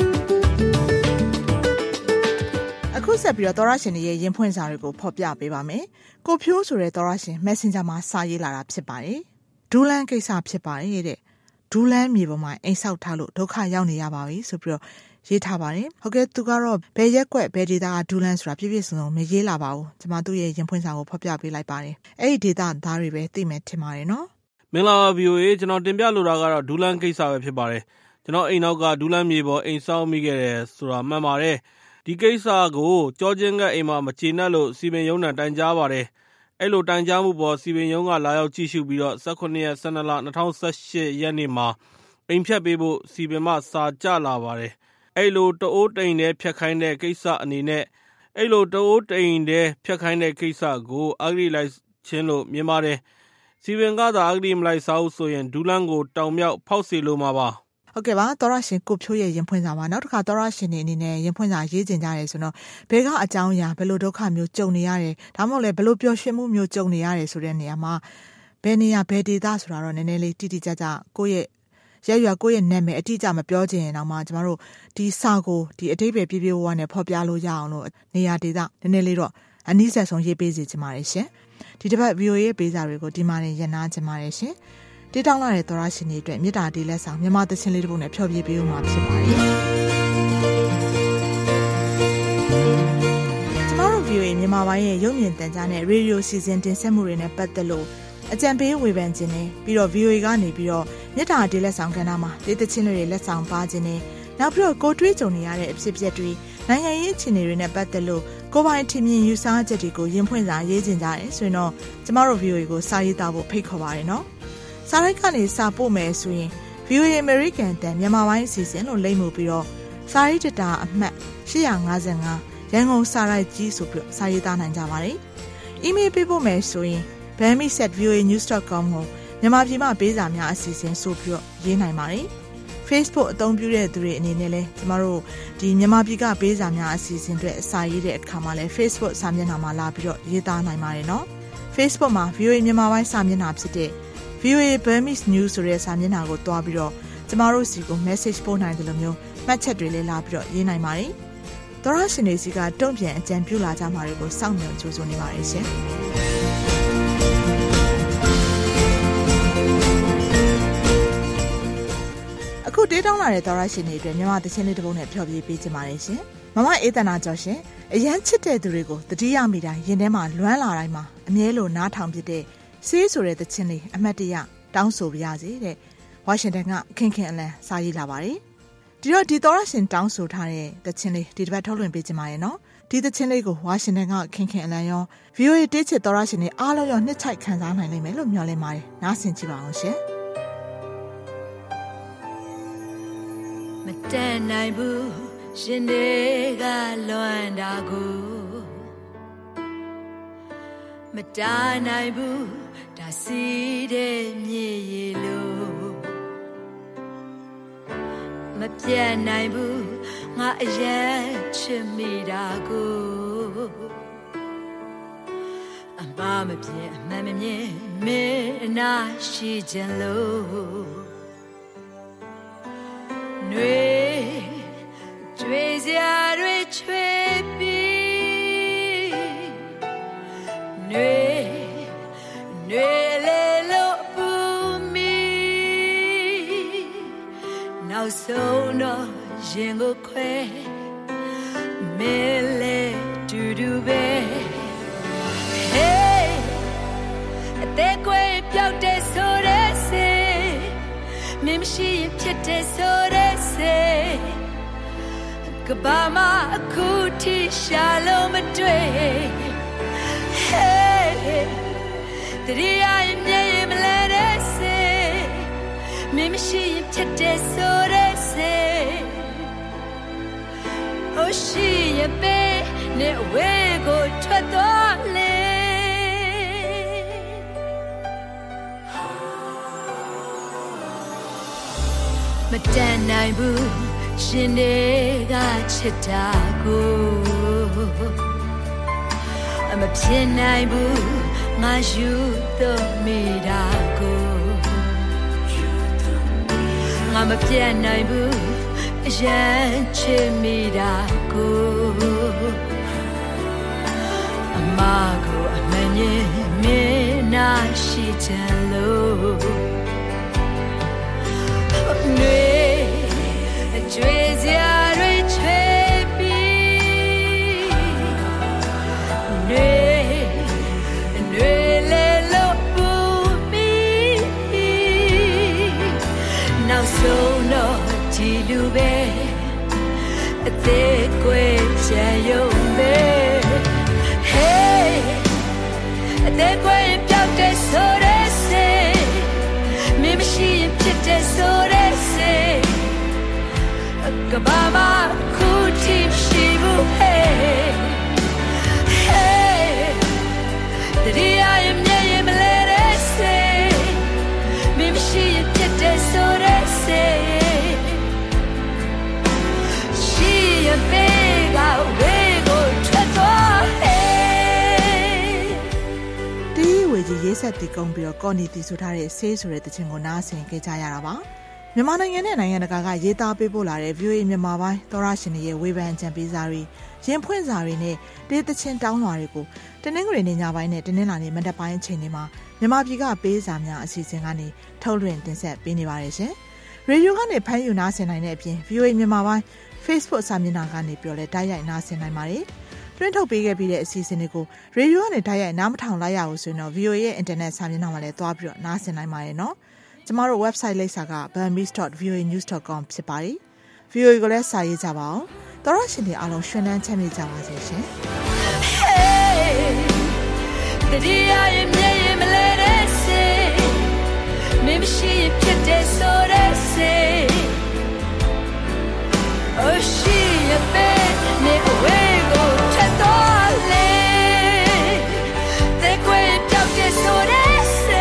အခုဆက်ပြီးတော့သောရရှင်ရဲ့ရင်ဖွင့်စာတွေကိုဖော်ပြပေးပါမယ်။ကိုဖြိုးဆိုတဲ့သောရရှင် Messenger မှာစာရေးလာတာဖြစ်ပါတယ်။ဒူးလန်းကိစ္စဖြစ်ပါတယ်တဲ့။ဒူးလန်းမြေပေါ်မှာအိမ်ဆောက်ထားလို့ဒုက္ခရောက်နေရပါပြီဆိုပြီးတော့ရေးထားပါတယ်။ဟုတ်ကဲ့သူကတော့ဘယ်ရက်ကွက်ဘယ်ဒေတာကဒူးလန်းဆိုတာပြည့်ပြည့်စုံစုံမရေးလာပါဘူး။ကျွန်မတို့ရဲ့ရင်ဖွင့်စာကိုဖော်ပြပေးလိုက်ပါတယ်။အဲ့ဒီဒေတာသားတွေပဲသိမယ်ထင်ပါတယ်နော်။မင်္ဂလာပါ ဗီအိုအေ ကျွန်တော်တင်ပြလိုတာကတော့ဒူးလန်းကိစ္စပဲဖြစ်ပါတယ်။ကျွန်တော်အိမ်နောက်ကဒူးလန်းမြေပေါ်အိမ်ဆောက်မိခဲ့တယ်ဆိုတာမှန်ပါတယ်။ဒီကိစ္စကိုကြောချင်းကအိမ်မှာမကျေနပ်လို့စီပင်ရုံးနဲ့တိုင်ကြားပါတယ်။အဲ့လိုတိုင်ကြားမှုပေါ်စီပင်ရုံးကလာရောက်ကြည့်ရှုပြီးတော့၁၈ရက်၁၂လ၂၀၁၈ရက်နေ့မှာအိမ်ဖြတ်ပေးဖို့စီပင်မှစာကြလာပါတယ်။အဲ့လိုတအိုးတိန်တဲ့ဖြတ်ခိုင်းတဲ့ကိစ္စအနေနဲ့အဲ့လိုတအိုးတိန်တဲ့ဖြတ်ခိုင်းတဲ့ကိစ္စကိုအဂရိလိုက်ချင်းလို့မြင်ပါတယ်။စီပင်ကသာအဂရိမလိုက်စားဘူးဆိုရင်ဒူးလန်းကိုတောင်မြောက်ဖောက်စီလိုမှာပါ။ဟုတ်ကဲ့ပါသောရရှင်ကိုဖြိုးရဲ့ရင်ဖွင့်စာပါနောက်တစ်ခါသောရရှင်နေအနေနဲ့ရင်ဖွင့်စာရေးကျင်ကြရဲဆိုတော့ဘယ်ကအကြောင်းအရာဘယ်လိုဒုက္ခမျိုးကြုံနေရတယ်ဒါမှမဟုတ်လည်းဘယ်လိုပျော်ရွှင်မှုမျိုးကြုံနေရတယ်ဆိုတဲ့နေရာမှာဘယ်နေရာဘယ်ဒေသဆိုတာတော့နည်းနည်းလေးတိတိကျကျကိုယ့်ရဲ့ရရွာကိုယ့်ရဲ့နာမည်အတိအကျမပြောချင်ရင်တော့မှကျမတို့ဒီစာကိုဒီအတိတ်ပဲပြပြဝဝနဲ့ဖော်ပြလို့ရအောင်လို့နေရာဒေသနည်းနည်းလေးတော့အနည်းဆက်ဆုံးရေးပေးစီချင်ပါတယ်ရှင်ဒီတစ်ပတ် ဗီအိုအေ ရဲ့ပေးစာတွေကိုဒီမှာနေရနာချင်ပါတယ်ရှင်တေးတောင်းလာတဲ့သောရရှင်တွေအတွက်မေတ္တာတေးလက်ဆောင်မြန်မာသချင်းလေးတစ်ပုဒ်နဲ့ဖျော်ဖြေပေးဦးမှာဖြစ်ပါတယ်။ကျမတို့ ဗီအိုအေ မြန်မာပိုင်းရဲ့ရုပ်မြင်သံကြားနဲ့ရေဒီယိုစီစဉ်တင်ဆက်မှုတွေနဲ့ပတ်သက်လို့အကြံပေးဝေဖန်ခြင်းနဲ့ပြီးတော့ ဗီအိုအေ ကနေပြီးတော့မေတ္တာတေးလက်ဆောင်ကဏ္ဍမှာတေးသချင်းတွေလက်ဆောင်ပါခြင်းနဲ့နောက်ပြီးတော့ကိုတွေးကြုံနေရတဲ့အဖြစ်အပျက်တွေနိုင်ငံရေးအခြေအနေတွေနဲ့ပတ်သက်လို့ကိုယ်ပိုင်ထင်မြင်ယူဆချက်တွေကိုရင်ဖွင့်စာရေးခြင်းကြတယ်ဆိုရင်တော့ကျမတို့ ဗီအိုအေ ကိုစာရေးသားဖို့ဖိတ်ခေါ်ပါတယ်နော်။စာရိုက်ကနေစာပို့မယ်ဆိုရင် ဗီအိုအေ American တန်မြန်မာပိုင်းအစီအစဉ်လို့လိမ့်မှုပြီးတော့စာရေးတတာအမှတ်၈၅၅ရန်ကုန်စာရိုက်ကြီးဆိုပြီးစာရေးသားနိုင်ကြပါတယ်။ email ပေးပို့မယ်ဆိုရင် bami at v o a news dot com ကိုမြန်မာပြည်မှာပေးစာများအစီအစဉ်ဆိုပြီးတော့ရေးနိုင်ပါတယ်။ Facebook အသုံးပြုတဲ့သူတွေအနေနဲ့လည်းကျမတို့ဒီမြန်မာပြည်ကပေးစာများအစီအစဉ်တွေအစာရေးတဲ့အခါမှာလည်း Facebook စာမျက်နှာမှာလာပြီးတော့ရေးသားနိုင်ပါတယ်နော်။ Facebook မှာ ဗီအိုအေ မြန်မာပိုင်းစာမျက်နှာဖြစ်တဲ့ဗီအိုအေ Burmese News ဆိုတဲ့စာမျက်နှာကိုတွားပြီးတော့ကျမတို့စီကို message ပို့နိုင်တယ်လို့မျိုးမှတ်ချက်တွေလည်းလာပြီးတော့ရေးနိုင်ပါတယ်။သောရရှင်တွေစီကတုံ့ပြန်အကြံပြုလာကြမှာတွေကိုစောင့်မျှော်ကြိုးစားနေပါတယ်ရှင်။အခုတေးတောင်းလာတဲ့သောရရှင်တွေအတွက်မြန်မာသချင်းလေးတစ်ပုဒ်နဲ့ဖျော်ဖြေပေးချင်ပါတယ်ရှင်။မမအေးတနာကျော်ရှင်အရန်ချစ်တဲ့သူတွေကိုတတိယမိတိုင်းရင်ထဲမှာလွမ်းလာတိုင်းမှာအမြဲလိုနားထောင်ဖြစ်တဲ့ဆေးဆိုတဲ့သချင်းလေးအမတ်တရတောင်းဆိုပါရစေတဲ့ဝါရှင်တန်ကခင်ခင်အလန်စာရေးလာပါတယ်ဒီတော့ဒီသောရရှင်တောင်းဆိုထားတဲ့သချင်းလေးဒီတစ်ပတ်ထုတ်လွှင့်ပေးကြပါရဲ့နော်ဒီသချင်းလေးကိုဝါရှင်တန်ကခင်ခင်အလန်ရော ဗီအိုအေ တေးချစ်သောရရှင်တွေအားလုံးရောနှစ်ချိုက်ခံစားနိုင်လိမ့်မယ်လို့မျှော်လင့်ပါတယ်နားဆင်ကြည့်ပါအောင်ရှင်မတန်နိုင်ဘူးရှင်တွေကလွမ်းတာကိုမတားနိုင်ဘူးဒါစီတဲ့မြေရီလို့မပြတ်နိုင်ဘူးငါအရင်ချစ်မိတာကိုအမမပြတ်အမှန်မမြင်မင်းအနာရှိခြင်းလို့ຫນွေကြွေစရာတွေချွေပြီးຫນွေຫນွေလေလို့ပူမီနောက်ဆုံးတော့ရင်ကိုခွဲမင်းလေတူတူပဲ Hey အသေးခွေပြောက်တဲ့ဆိုတဲ့စေမင်းမရှိရင်ဖြစ်တဲ့ဆိုတဲ့စေကဘာမအခုထိရှာလို့မတွေ့ Hey Tiriya imye imlere se Mimshi imchete sore se Oshi yebe ne wego chwadole Matanai bu Shinega chitago I'm a pianai bu Majuto mirago I'm a pianai bu Janche mirago Amago amanye mena shitalo Nue Trezia Rechepi Nue Nue Lelo Bumi Now so no Tilube Te Kwe Chayome Hey Te Kwe Pyaute Sorese Mimishi Pite Sorese Kabama Kuti Shibu Hey Hey Diria Yemye Yemlerese Mimishi Pite Sorese She a big Wego Tretwa Hey Di Weji Yesati Gombio Goni Di Sutare says Red the Chingo Nasi and Kejayarabaမြန်မာနိုင်ငံနဲ့နိုင်ငံတကာကရေးသားပေးပို့လာတဲ့ view မြန်မာပိုင်းသောရရှင်တွေရဲ့ဝေဖန်ကြံပေးစာတွေရင်ဖွင့်စာတွေနဲ့ဒေသချင်းတောင်းလွှာတွေကိုတနင်္ဂနွေနေ့ညပိုင်းနဲ့တနင်္လာနေ့မနက်ပိုင်းအချိန်တွေမှာမြန်မာပြည်ကပေးစာများအစီအစဉ်ကနေထုတ်လွှင့်တင်ဆက်ပေးနေပါတယ်ရှင်။ရေဒီယိုကနေဖမ်းယူနားဆင်နိုင်တဲ့အပြင် view မြန်မာပိုင်း Facebook စာမျက်နှာကနေပြောလဲတိုက်ရိုက်နားဆင်နိုင်ပါတယ်။တွင်းထုတ်ပေးခဲ့ပြီးတဲ့အစီအစဉ်တွေကိုရေဒီယိုကနေတိုက်ရိုက်နားမထောင်လိုက်ရဘူးဆိုရင်တော့ view ရဲ့ internet စာမျက်နှာမှာလည်းသွားပြီးတော့နားဆင်နိုင်ပါတယ်နော်။ကျမတို့ website လိပ်စာက burmese dot voa news dot com ဖြစ်ပါတယ်။ view ကိုလည်းစာရေးကြပါအောင်။တော်ရရှင်တွေအားလုံးရှင်လန်းချမ်းမြေ့ကြပါစေရှင်။ Hey Diria yemye yemlerese Mimishi pite sorese Oshi yebe ne wego chatole Te kwe pyaute sorese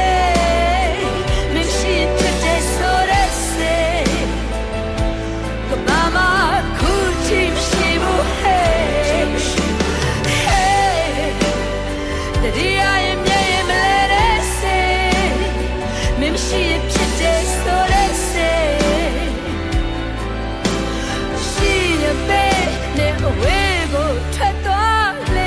Mama kutim shibu hey hey the dia yemye yemlerese mimshi pite sorese she be ne wego tatole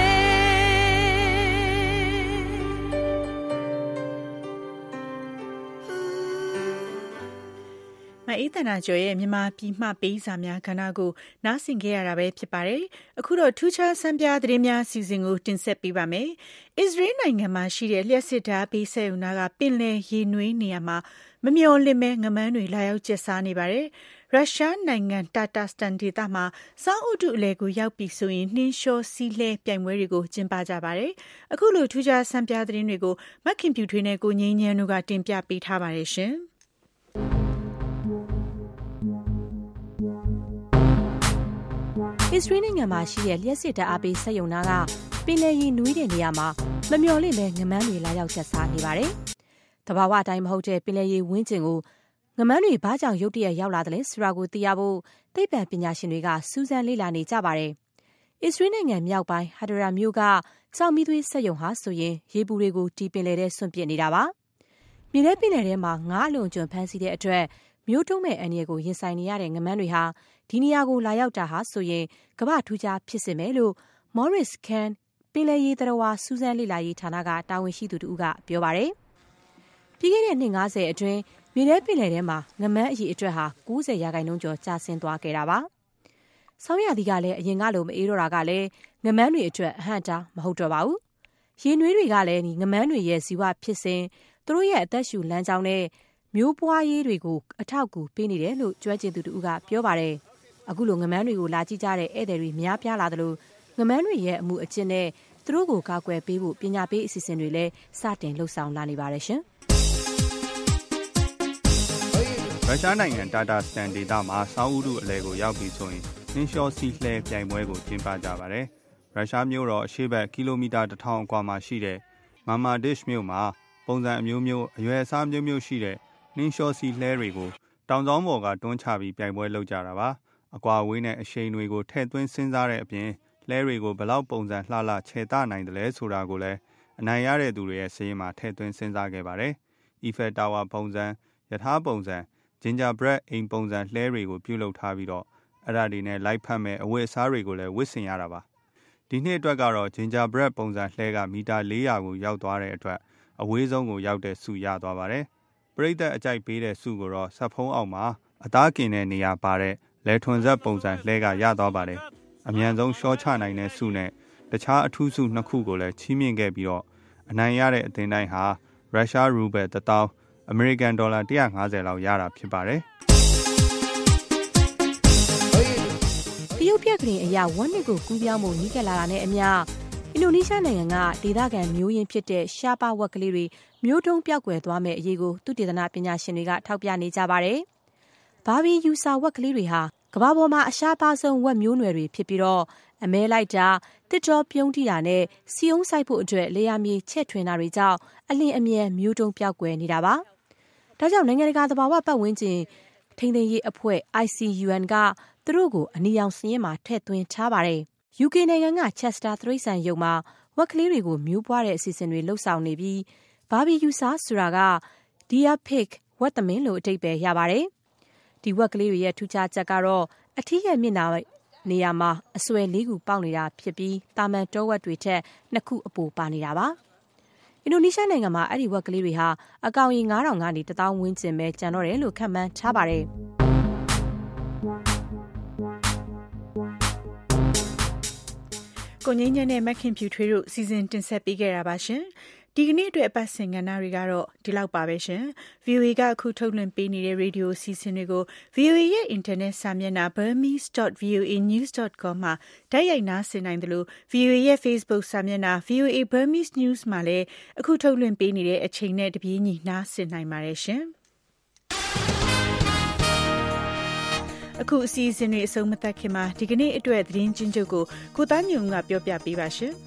မအေးတနာကျော်ရဲ့မြန်မာပြည်မှပေးစာများခန္ဓာကိုနားဆင်ခဲ့ရတာပဲဖြစ်ပါတယ်။အခုတော့ထူးခြားဆန်းပြသတင်းများစီစဉ်ကိုတင်ဆက်ပေးပါမယ်။အစ္စရေးနိုင်ငံမှာရှိတဲ့လျှက်စစ်ဓာတ်ပေးဆက်ယူနာကပင်လယ်ရေနွေးနေရာမှာမမျှော်လင့်မဲငမန်းတွေလာရောက်ကျက်စားနေပါတယ်။ရုရှားနိုင်ငံတာတာစတန်ဒေသမှာစောင်းဥတုအလဲကိုရောက်ပြီဆိုရင်နှင်းလျှောစီးလဲပြိုင်ပွဲတွေကိုကျင်းပကြပါတယ်။အခုလိုထူးခြားဆန်းပြသတင်းတွေကိုမခင်ပြူထွေးနဲ့ကိုငင်းညမ်းတို့ကတင်ပြပေးထားပါတယ်ရှင်။အစ္စရေးနိုင်ငံမှာရှိတဲ့လျှက်စစ်ဓာတ်အားပေးစက်ရုံနာကပင်လယ်ရေနွေးတဲ့နေရာမှာမမျှော်လင့်ပဲငမန်းတွေလာရောက်ကျက်စားနေပါတယ်။တဘာဝအတိုင်းမဟုတ်တဲ့ပင်လယ်ရေဝန်းကျင်ကိုငမန်းတွေဘာကြောင့်ရုတ်တရက်ရောက်လာတယ်လဲဆိုတာကိုသိရဖို့သိပ္ပံပညာရှင်တွေကစူးစမ်းလေ့လာနေကြပါတယ်။အစ္စရေးနိုင်ငံမြောက်ပိုင်းဟာဒရာမြို့ကကြောက်မီးသွေးစက်ရုံဟာဆိုရင်ရေပူတွေကိုတီးပင်လယ်ထဲဆွန့်ပစ်နေတာပါ။မြေထဲပင်လယ်ထဲမှာငါးအလွန်ကျွံဖမ်းဆီးတဲ့အတွက်မျိုးတုံးမဲ့အန္တရာယ်ကိုရင်ဆိုင်နေရတဲ့ငမန်းတွေဟာဒီနေရာကိုလာရောက်တာဟာဆိုရင်ကမ္ဘာထူးခြားဖြစ်စေမယ်လို့ Maurice Kahn ပင်လယ်ရေသတ္တဝါစူးစမ်းလေ့လာရေးဌာနကတာဝန်ရှိသူတူကပြောပါတယ်။ပြီးခဲ့တဲ့နှစ်ငါးဆယ်အတွင်းမြေထဲပင်လယ်ထဲမှာငမန်းအရေအတွက်ဟာ၉၀ရာခိုင်နှုန်းကျော်ကျဆင်းသွားခဲ့တာပါ။ဆောင်းရာသီကလည်းအရင်ကလိုမအေးတော့တာကလည်းငမန်းတွေအတွက်အဟန့်တာမဟုတ်တော့ပါဘူး။ရေနွေးတွေကလည်းငမန်းတွေရဲ့ဇီဝဖြစ်စဉ်သူတို့ရဲ့အသက်ရှူလမ်းကြောင်းနဲ့မျိုးပွားရေးတွေကိုအထောက်အကူပေးနေတယ်လို့ကျွမ်းကျင်သူတူကပြောပါတယ်။အခုလိုငမန်းတွေကိုလာကြည့်ကြတဲ့ဧည့်သည်တွေများပြားလာတယ်လို့ငမန်းတွေရဲ့အမှုအကျင့်နဲ့သူတို့ကိုကာကွယ်ပေးဖို့ပညာပေးအစီအစဉ်တွေလည်းစတင်လှုပ်ဆောင်လာနေပါတယ်ရှင်။ရုရှားနိုင်ငံတာတာစတန်ဒေသမှာဆောင်းဥတုအလဲကိုရောက်ပြီးဆိုရင်နှင်းလျှောစီးလှဲပြိုင်ပွဲကိုကျင်းပကြပါတယ်။ရုရှားမြို့တော်အရှေ့ဘက်ကီလိုမီတာတစ်ထောင်အကွာမှာရှိတဲ့မာမာဒစ်မြို့မှာပုံစံအမျိုးမျိုးအရွယ်အစားမျိုးမျိုးရှိတဲ့နှင်းလျှောစီးလှဲတွေကိုတောင်စောင်းပေါ်ကတွန်းချပြီးပြိုင်ပွဲလုပ်ကြတာပါ။အကွာအဝေးနဲ့အရှိန်တွေကိုထည့်သွင်းစဉ်းစားတဲ့အပြင်လှဲတွေကိုဘလောက်ပုံစံလှလှခြေတနိုင်တယ်လဲဆိုတာကိုလည်းအနိုင်ရတဲ့သူတွေရဲ့စာရင်းမှာထည့်သွင်းစဉ်းစားခဲ့ပါတယ်။ Eiffel Tower ပုံစံယထာပုံစံဂျင်ဂျာဘရက်အိမ်ပုံစံလှဲတွေကိုပြုလုပ်ထားပြီးတော့အဲ့ဒါတွေနဲ့လိုက်ဖက်မဲ့အဝတ်အစားတွေကိုလည်းဝတ်ဆင်ရတာပါဒီနှစ်အတွက်ကတော့ဂျင်ဂျာဘရက်ပုံစံလှဲကမီတာလေးရာကိုရောက်သွားတဲ့အတွက်အဝေးဆုံးကိုရောက်တဲ့ဆုရသွားပါတယ်ပရိသတ်အကြိုက်ပေးတဲ့ဆုကိုတော့ဆက်ဖုံးအောင်မှာအသားကင်တဲ့နေရာပါတဲ့လဲထွန်ဆက်ပုံစံလှဲကရသွားပါတယ်အမြန်ဆုံးရှော့ချနိုင်တဲ့ဆုနဲ့တခြားအထူးဆုနှစ်ခုကိုလည်းချီးမြှင့်ခဲ့ပြီးတော့အနိုင်ရတဲ့အသင်းတိုင်းဟာရုရှားရူဘယ်တစ်သောင်းအမေရိကန်ဒေါ်လာone hundred fiftyလောက်ရတာဖြစ်ပါတယ်။တရုတ်ပြက်ကလေးအရာဝက်နစ်ကိုကူးပြောင်းမှုနီးကပ်လာတာနဲ့အမျှအင်ဒိုနီးရှားနိုင်ငံကဒေသခံမျိုးရင်းဖြစ်တဲ့ရှားပါဝက်ကလေးတွေမျိုးတုံးပြောက်ကွယ်သွားမဲ့အရေးကိုသုတေသနပညာရှင်တွေကထောက်ပြနေကြပါတယ်။ဘာဘီယူဆာဝက်ကလေးတွေဟာကမ္ဘာပေါ်မှာအရှားပါဆုံးဝက်မျိုးနွယ်တွေဖြစ်ပြီးတော့အမဲလိုက်တာတစ်တော်ပြုံးတိတာနဲ့စီယုံဆိုင်ဖို့အတွက်လေယာမြေချက်ထွင်တာတွေကြောင့်အလင်းအမြန်မျိုးတုံးပြောက်ကွယ်နေတာပါ။ဒါကြောင့်နိုင်ငံတကာသဘာဝပတ်ဝန်းကျင်ထိန်းသိမ်းရေးအဖွဲ့ I C U N ကသူတို့ကိုအနီရောင်စင်းမှာထည့်သွင်းထားပါတယ်။ U K နိုင်ငံက Chester သရိတ်ဆန်ရုံမှာဝက်ကလေးတွေကိုမျိုးပွားတဲ့အစီအစဉ်တွေလှုပ်ဆောင်နေပြီးဘာဘီယူဆာဆိုတာက Deer Pig ဝက်သမင်းလို့အဓိပ္ပာယ်ရပါတယ်။ဒီဝက်ကလေးတွေရဲ့ထူးခြားချက်ကတော့အထီးရဲ့မျက်နှာနေရာမှာအစွဲလေးခုပေါက်နေတာဖြစ်ပြီးတာမန်တောဝက်တွေထက်နှစ်ခုအပိုပါနေတာပါ။အင်ဒိုနီးရှားနိုင်ငံမှာအဲ့ဒီဝက်ကလေးတွေဟာအကောင်ရေnine thousandကနေone thousandဝန်းကျင်ပဲကျန်တော့တယ်လို့ခန့်မှန်းထားပါတယ်။ကိုငင်းညနဲ့မက်ခင်ဖြူထွေးတို့စီစဉ်တင်ဆက်ပေးခဲ့တာပါရှင်။ဒီကနေ့အတွက်အပတ်စဉ်ကဏ္ဍတွေကတော့ဒီလောက်ပါပဲရှင်။ V O A ကအခုထုတ်လွှင့်ပေးနေတဲ့ရေဒီယိုစီစဉ်တွေကို V O A ရဲ့ internet စာမျက်နှာ burmese dot voa news dot com မှာတိုက်ရိုက်နားဆင်နိုင်တယ်လို့ V O A ရဲ့ Facebook စာမျက်နှာ V O A Burmese News မှာလည်းအခုထုတ်လွှင့်ပေးနေတဲ့အချိန်နဲ့တပြေးညီနားဆင်နိုင်ပါတယ်ရှင်။အခုအစီအစဉ်တွေအဆုံးမသတ်ခင်မှာဒီကနေ့အတွက်သတင်းချင်းချုပ်ကိုကိုသားညုံကပြောပြပေးပါရှင်။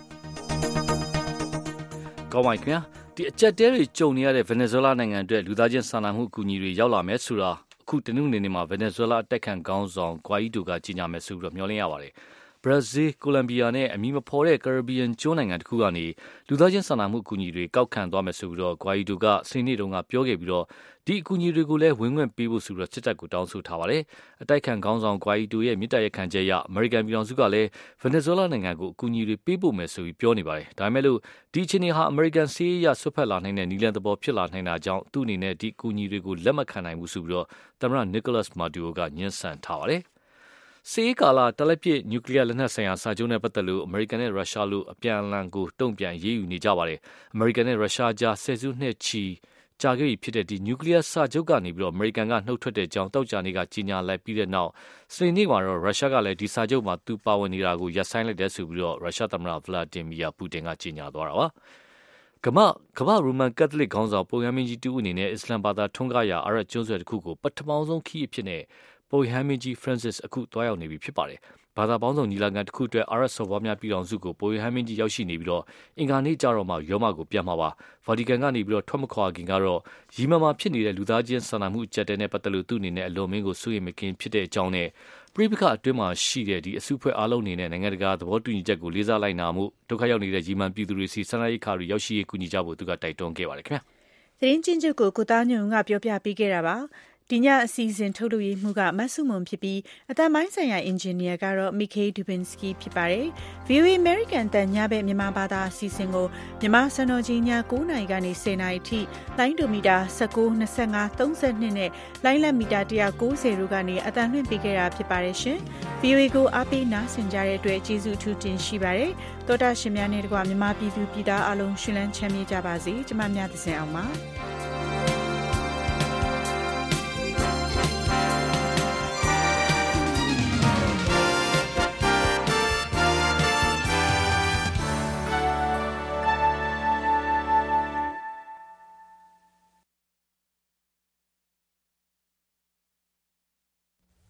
ကောင်းပါခင်ဗျာဒီအကြက်တဲတွေကြုံနေရတဲ့ဗင်နီဇွဲလားနိုင်ငံအတွက်လူသားချင်းစာနာမှုအကူအညီတွေရောက်လာမယ်ဆိုတာအခုတနင်္ဂနွေနေ့မှာဗင်နီဇွဲလားအတိုက်ခံခေါင်းဆောင်ဂွာအီဒိုကကြီးညာမယ်ဆိုပြီးတော့မျှော်လင့်ရပါတယ်ဘရာဇီးကိုလံဘီယာနဲ့အမည်မဖော်တဲ့ကာရစ်ဘီယန်ကျွန်းနိုင်ငံတစ်ခုကနေလူသားချင်းစာနာမှုအကူအညီတွေကောက်ခံသွားမယ်ဆိုပြီးတော့ဂွာအီဒိုကစနေနေ့တုန်းကပြောခဲ့ပြီးတော့ဒီအကူအညီတွေကိုလည်းဝင်ခွင့်ပေးဖို့ဆိုပြီးတော့စစ်တပ်ကိုတောင်းဆိုထားပါတယ်အတိုက်ခံခေါင်းဆောင်ဂွာအီဒိုရဲ့မြစ်တရက်ခံချက်အရအမေရိကန်ပြည်ထောင်စုကလည်းဗင်နီဇွဲလားနိုင်ငံကိုအကူအညီတွေပေးဖို့မယ်ဆိုပြီးပြောနေပါတယ်ဒါပေမဲ့လို့ဒီအခြေအနေဟာအမေရိကန်စီးရီးယားဆွတ်ဖက်လာနိုင်တဲ့နီလန်သဘောဖြစ်လာနိုင်တာကြောင့်သူ့အနေနဲ့ဒီအကူအညီတွေကိုလက်မခံနိုင်ဘူးဆိုပြီးတော့သမ္မတနီကိုလတ်မာဒူရိုကညှဉ်းဆန်ထားပါတယ်စေကာလာတလက်ပစ်နျူကလ িয়ার လက်နက်ဆိုင်ရာစာချုပ်နဲ့ပတ်သက်လို့အမေရိကန်နဲ့ရုရှားလို့အပြန်အလှန်ကိုတုံ့ပြန်ရေးယူနေကြပါတယ်။အမေရိကန်နဲ့ရုရှားကြားဆယ်စုနှစ်ချီကြာခဲ့ပြီဖြစ်တဲ့ဒီနျူကလ িয়ার စာချုပ်ကနေပြီးတော့အမေရိကန်ကနှုတ်ထွက်တဲ့အကြောင်းတောက်ကြနေကကြီးညာလိုက်ပြီးတဲ့နောက်စနေနေ့မှာတော့ရုရှားကလည်းဒီစာချုပ်မှာသူပါဝင်နေတာကိုရပ်ဆိုင်းလိုက်တဲ့ဆိုပြီးတော့ရုရှားသမ္မတဗလာဒီမီယာပူတင်ကကြီးညာသွားတာပါ။ကမ္ဘာကမ္ဘာရိုမန်ကက်သလစ်ခေါင်းဆောင်ပုပ်ရဟန်းမင်းကြီးတူအနေနဲ့အစ္စလမ်ဘာသာထွန်းကားရာအာရတ်ကျွန်းဆွယ်တစ်ခုကိုပထမဆုံးခီးအဖြစ်နဲ့ပုပ်ရဟန်းမင်းကြီး Francis အခုတွားရောက်နေပြီဖြစ်ပါတယ်။ဘာသာပေါင်းစုံညီလာခံတစ်ခုအတွက်အာရတ်စော်ဘွားများပြည်ထောင်စုကိုပုပ်ရဟန်းမင်းကြီးရောက်ရှိနေပြီးတော့အင်္ဂါနေ့ကျတော့မှရောမကိုပြန်မှာပါ။ဗာတီကန်ကနေပြီးတော့ထွက်မခွာခင်ကတော့ရီမမာဖြစ်နေတဲ့လူသားချင်းစာနာမှုအကြက်တဲနဲ့ပတ်သက်လို့သူ့အနေနဲ့အလွန်မင်းကိုစိုးရိမ်မကင်းဖြစ်တဲ့အကြောင်းနဲ့ပြိပခအတွင်းမှာရှိတဲ့ဒီအစုဖွဲ့အားလုံးအနေနဲ့နိုင်ငံတကာသဘောတူညီချက်ကိုလေးစားလိုက်နာမှုဒုက္ခရောက်နေတဲ့ရီမန်ပြည်သူတွေစီဆန္ဒရိတ်ခါတွေရောက်ရှိရေးကူညီကြဖို့သူကတိုက်တွန်းခဲ့ပါတယ်ခင်ဗျာ။သတင်းချင်းချုပ်ကိုကိုသားညုံကပြောပြပေးခဲ့တာပါ။ဒီညအစီအစဉ်ထုတ်လုပ်ရေးမှုကမဆုမွန်ဖြစ်ပြီးအတမိုင်းဆိုင်ရာအင်ဂျင်နီယာကတော့မီခေးဒူဘင်စကီဖြစ်ပါတယ်။ V O A American တန်ညဘက်မြန်မာဘာသာအစီအစဉ်ကိုမြန်မာစံတော်ချိန်ညnineနာရီကနေtenနာရီထိလိုင်းဒိုမီတာnineteen, twenty-five, thirty-twoနဲ့လိုင်းလက်မီတာone ninetyတို့ကနေအတန်လွှင့်ပေးခဲ့တာဖြစ်ပါတယ်ရှင်။ V O A ကိုအားပေးနားဆင်ကြတဲ့အတွက်ကျေးဇူးအထူးတင်ရှိပါတယ်။သောတာရှင်များနဲ့တကွမြန်မာပြည်သူပြည်သားအလုံးရှင်လန်းချမ်းမြေ့ကြပါစေ။ကျွန်မများသစဉ်အောင်ပါ။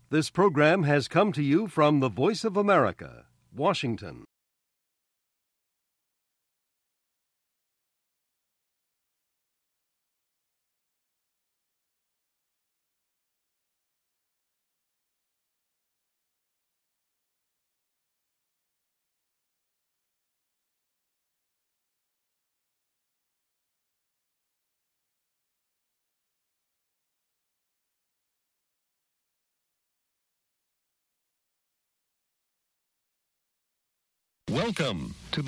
This program has come to you from the Voice of America, Washington. Welcome to